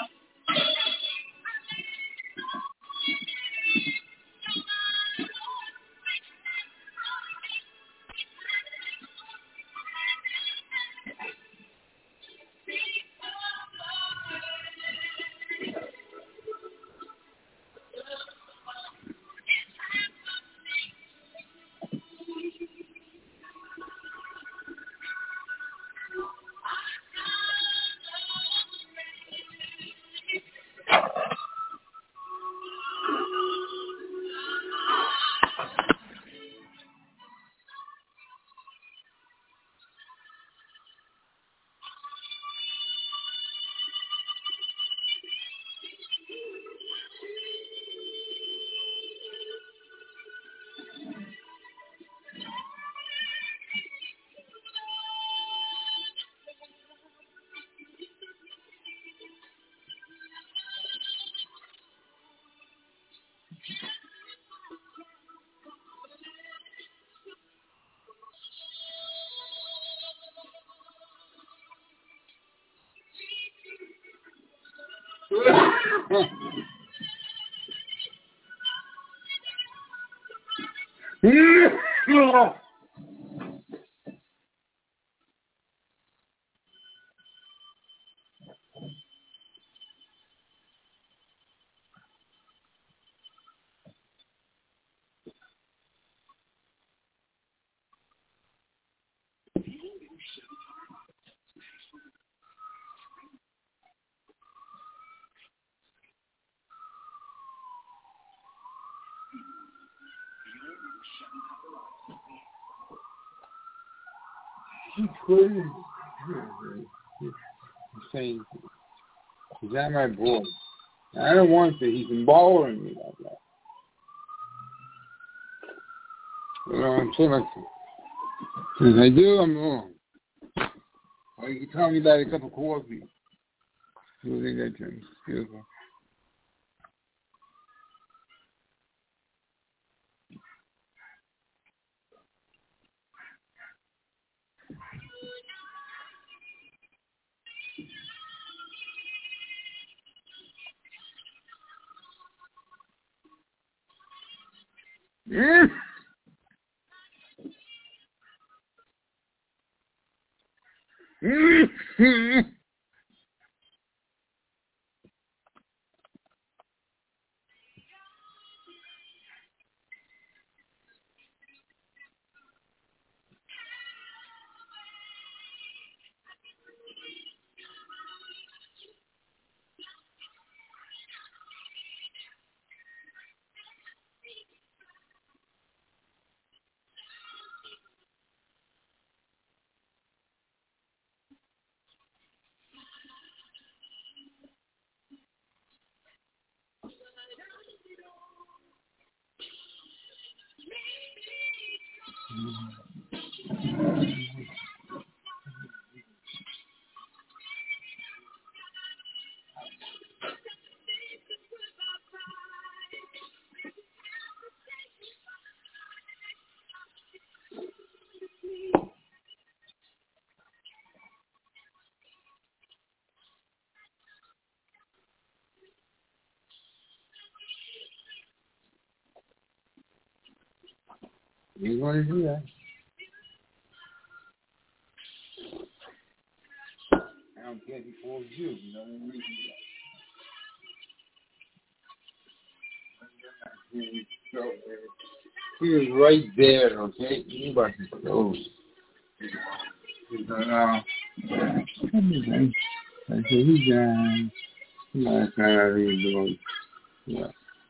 He's crazy. He's saying, he's not my boy. I don't want to. He's embalming me like that. You know, I'm saying, if I do, I'm wrong. Or you can tell me about a cup of coffee. You think that's beautiful. Mm. Mm. You want to do that? I don't care if he calls you. You know what I mean? He was right there, okay? He was close. But, uh, I said, he's done. I'm not trying to read the voice. Yeah.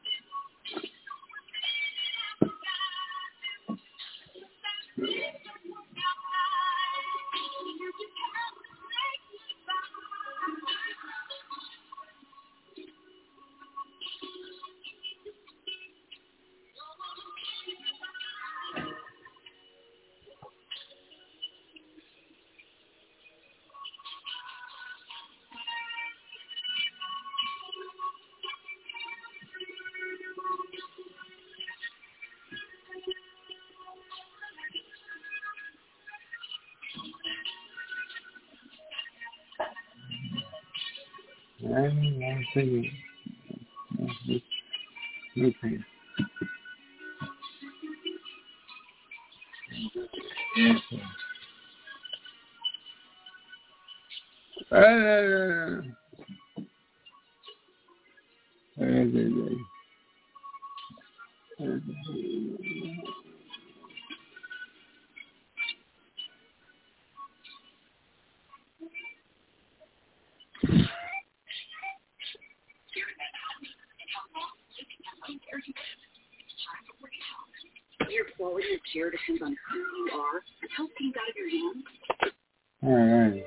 I'm thinking, okay. Uh, Your quality of care depends on who you are and how things out of your hands. All right.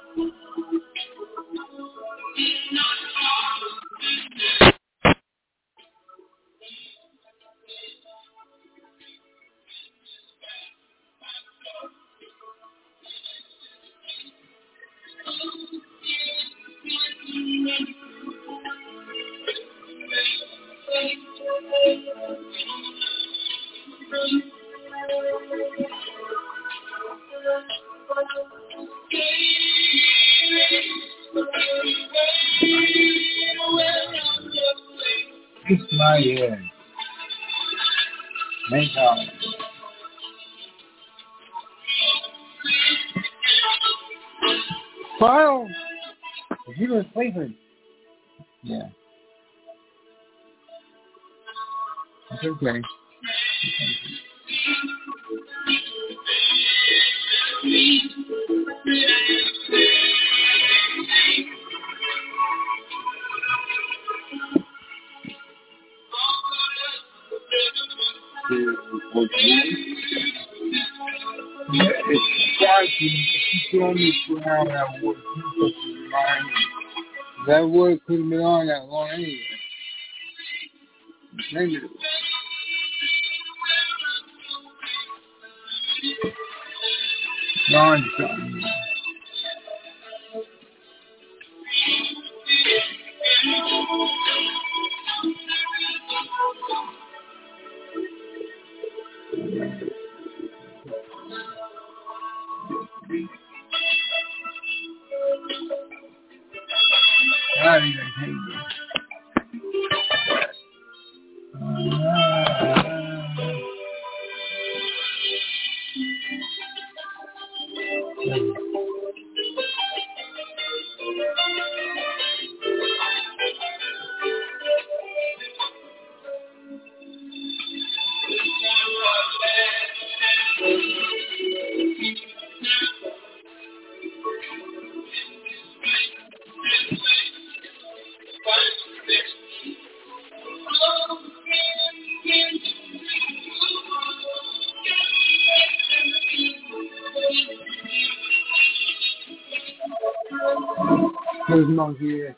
Kiss my head. Make out. Kyle! You were sleeping. Yeah. It's okay. That word couldn't be on that long anyway. Maybe. Non-something. I didn't even take it. There's no here.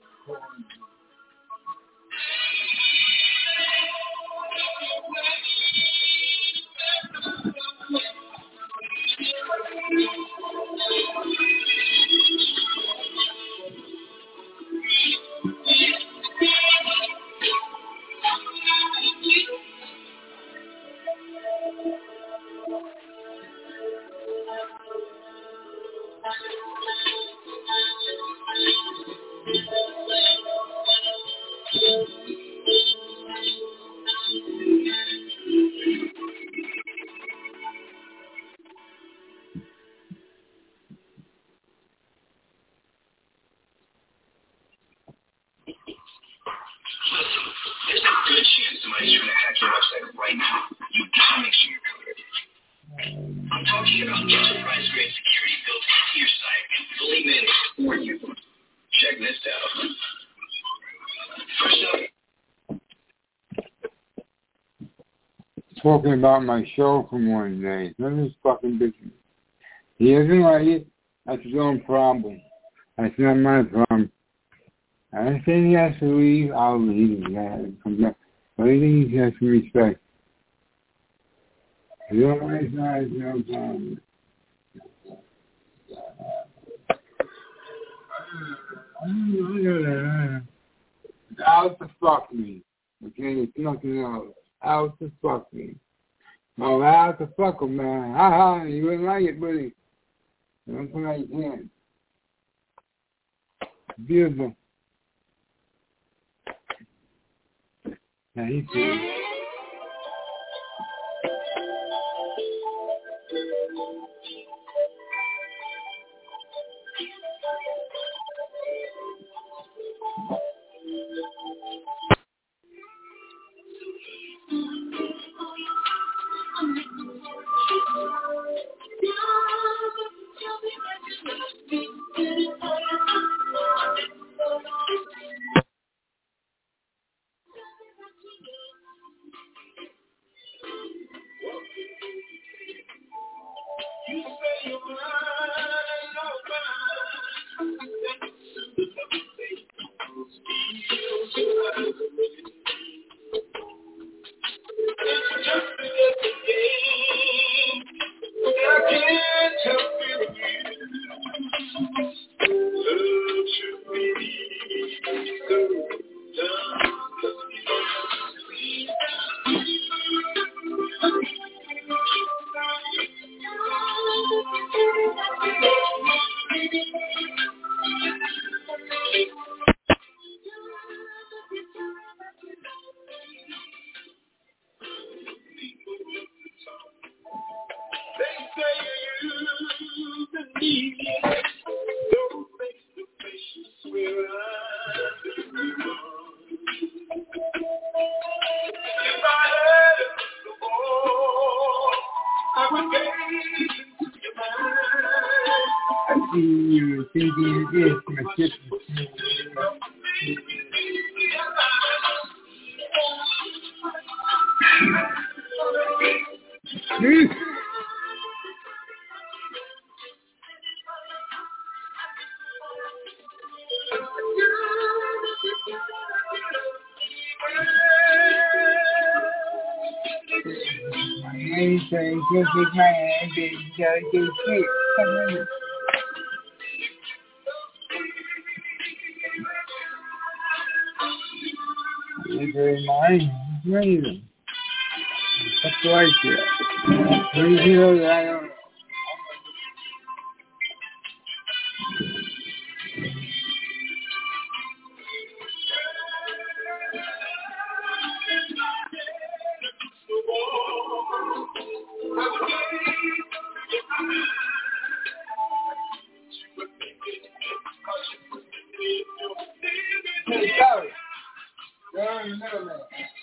There's a good chance somebody's trying to hack your website right now. You gotta make sure you're covered. I'm talking about enterprise-grade security built into your site and fully managed for you. Check this out. First up. Talking about my show from one day. None of this fucking business. He doesn't like it. That's his own problem. That's not my problem. I say he has to leave, I'll leave. He has to come back. But I think he has some respect. If you don't like it, it's no problem. It's out to fuck me. Okay, it's nothing else. Out to fuck me. Oh, out to fuck him, man. Ha ha, you wouldn't like it, buddy. Don't come out your hand. Beautiful. Yeah, he's good. You thinking this, my sister. Anything, just with my hand, you gotta get sick. Very mind, amazing. That's right there. You know that I don't know. Hey, sorry. You're in the middle there.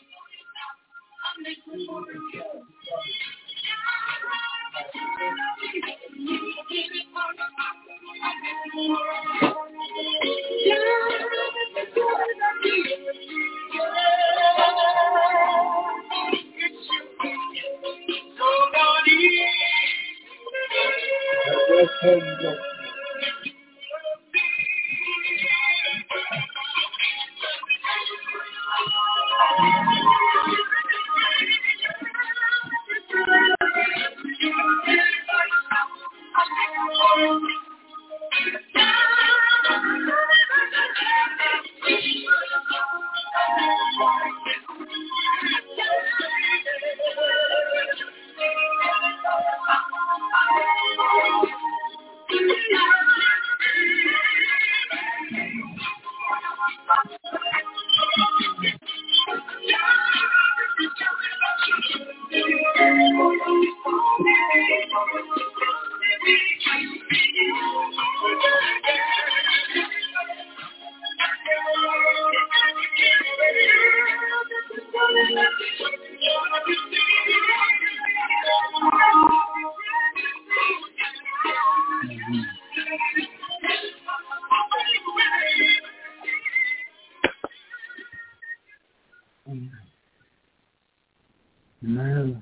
No.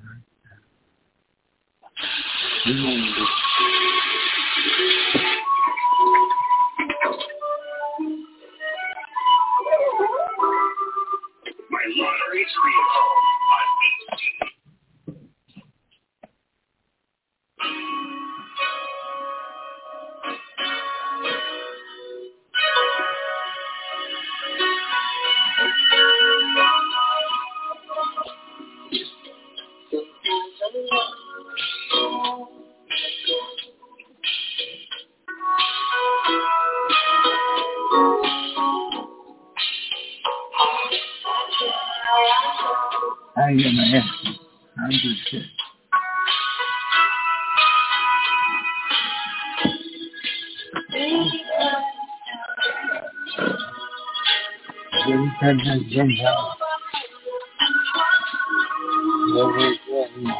My lottery's real on H T. I get my head. I'm just sick. Every time I jump out, over again.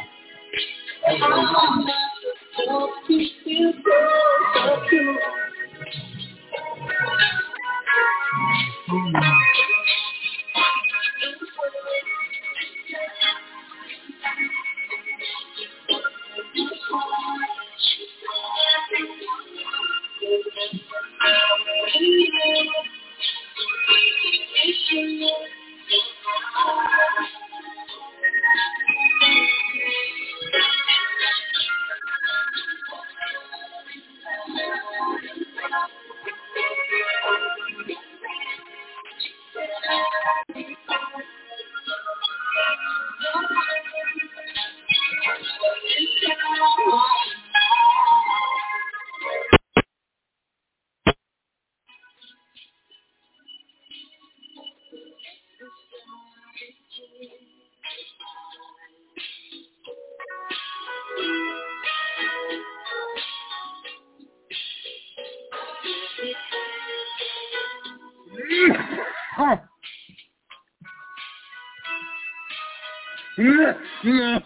Huh. Yeah, yeah.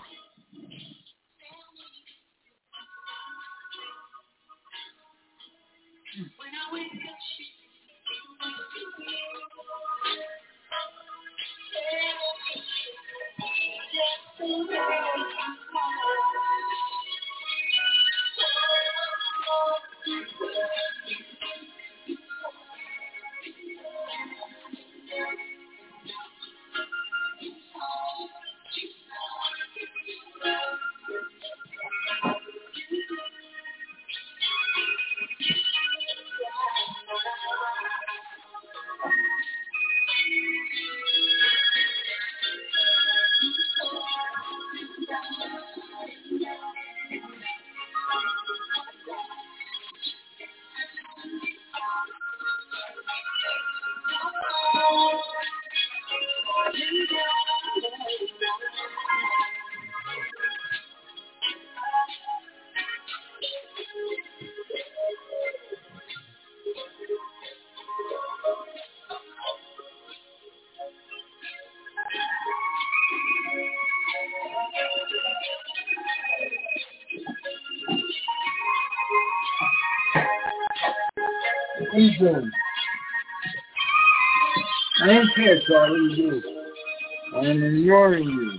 Listen, I don't care, Charlie, you do. I'm ignoring you.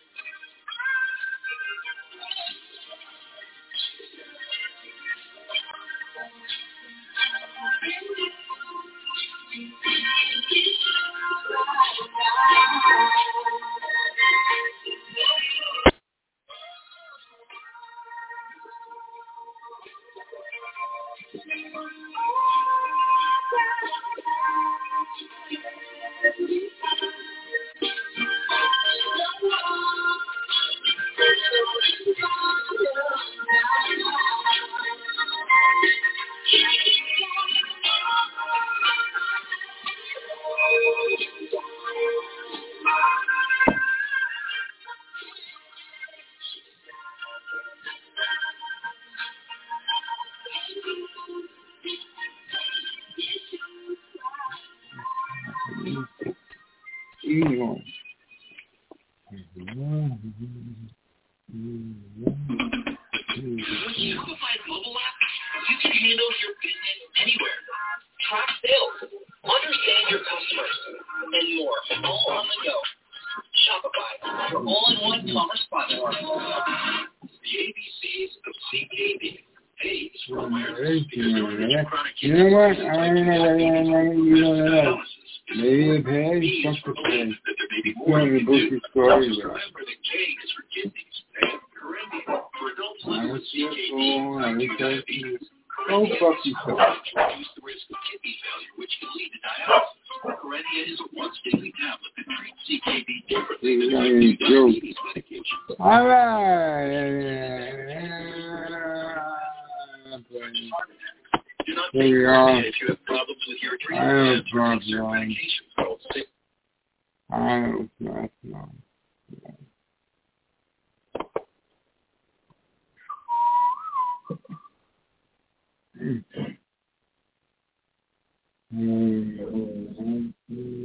Evil. With Shopify mobile app, you can handle your business anywhere. Track sales, understand your customers, and more, all on the go. Shopify, your all-in-one commerce platform. The A B Cs of C K B. Pays for awareness. You know what? I don't know what I don't know. You don't know. Maybe the pay, fuck the pay. It's going to book the story, bro. I was beautiful, I was happy. Go fuck yourself. Reduce the risk of kidney failure, which can lead to dialysis. Kerendia is a once-daily tablet that treats C K B differently than diabetes medications. All right. Do not There take you it are. if you have problems with your I treatment have a or consider problem. medications called sick. I was not wrong. Mm. Mm.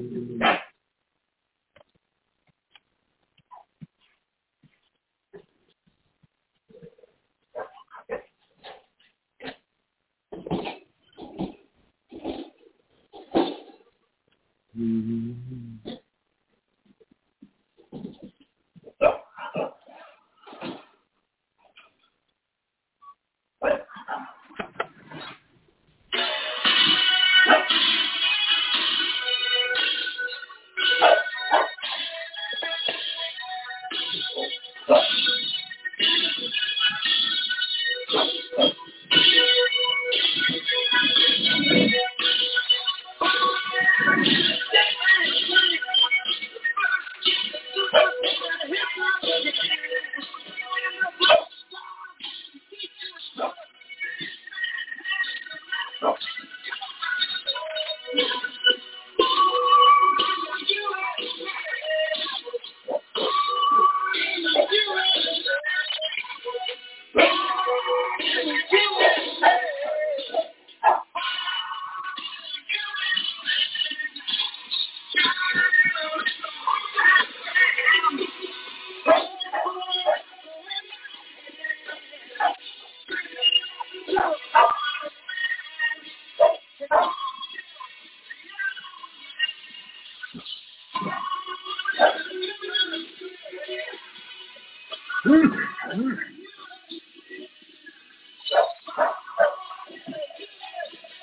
Mm.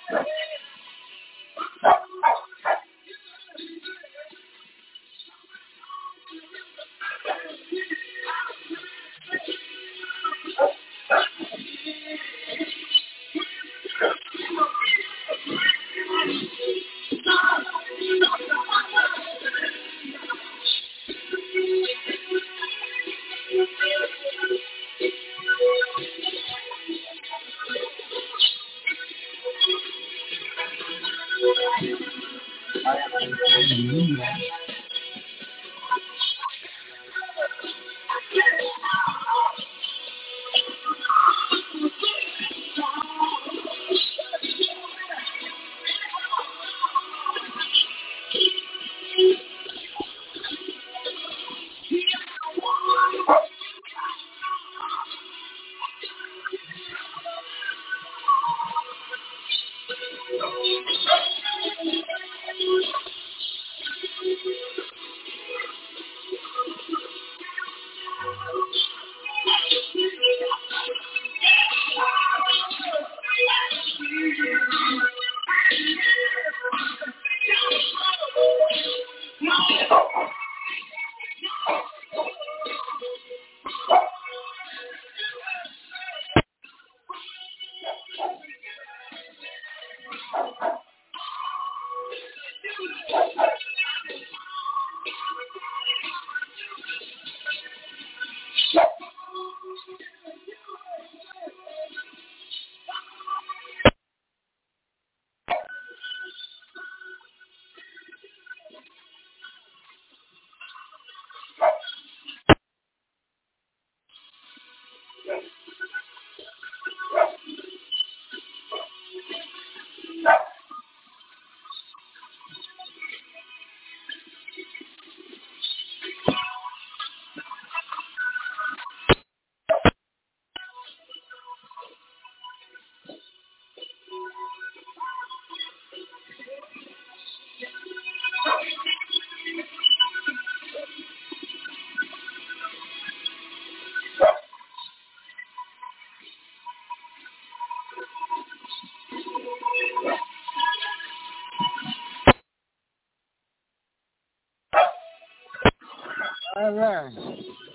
All right.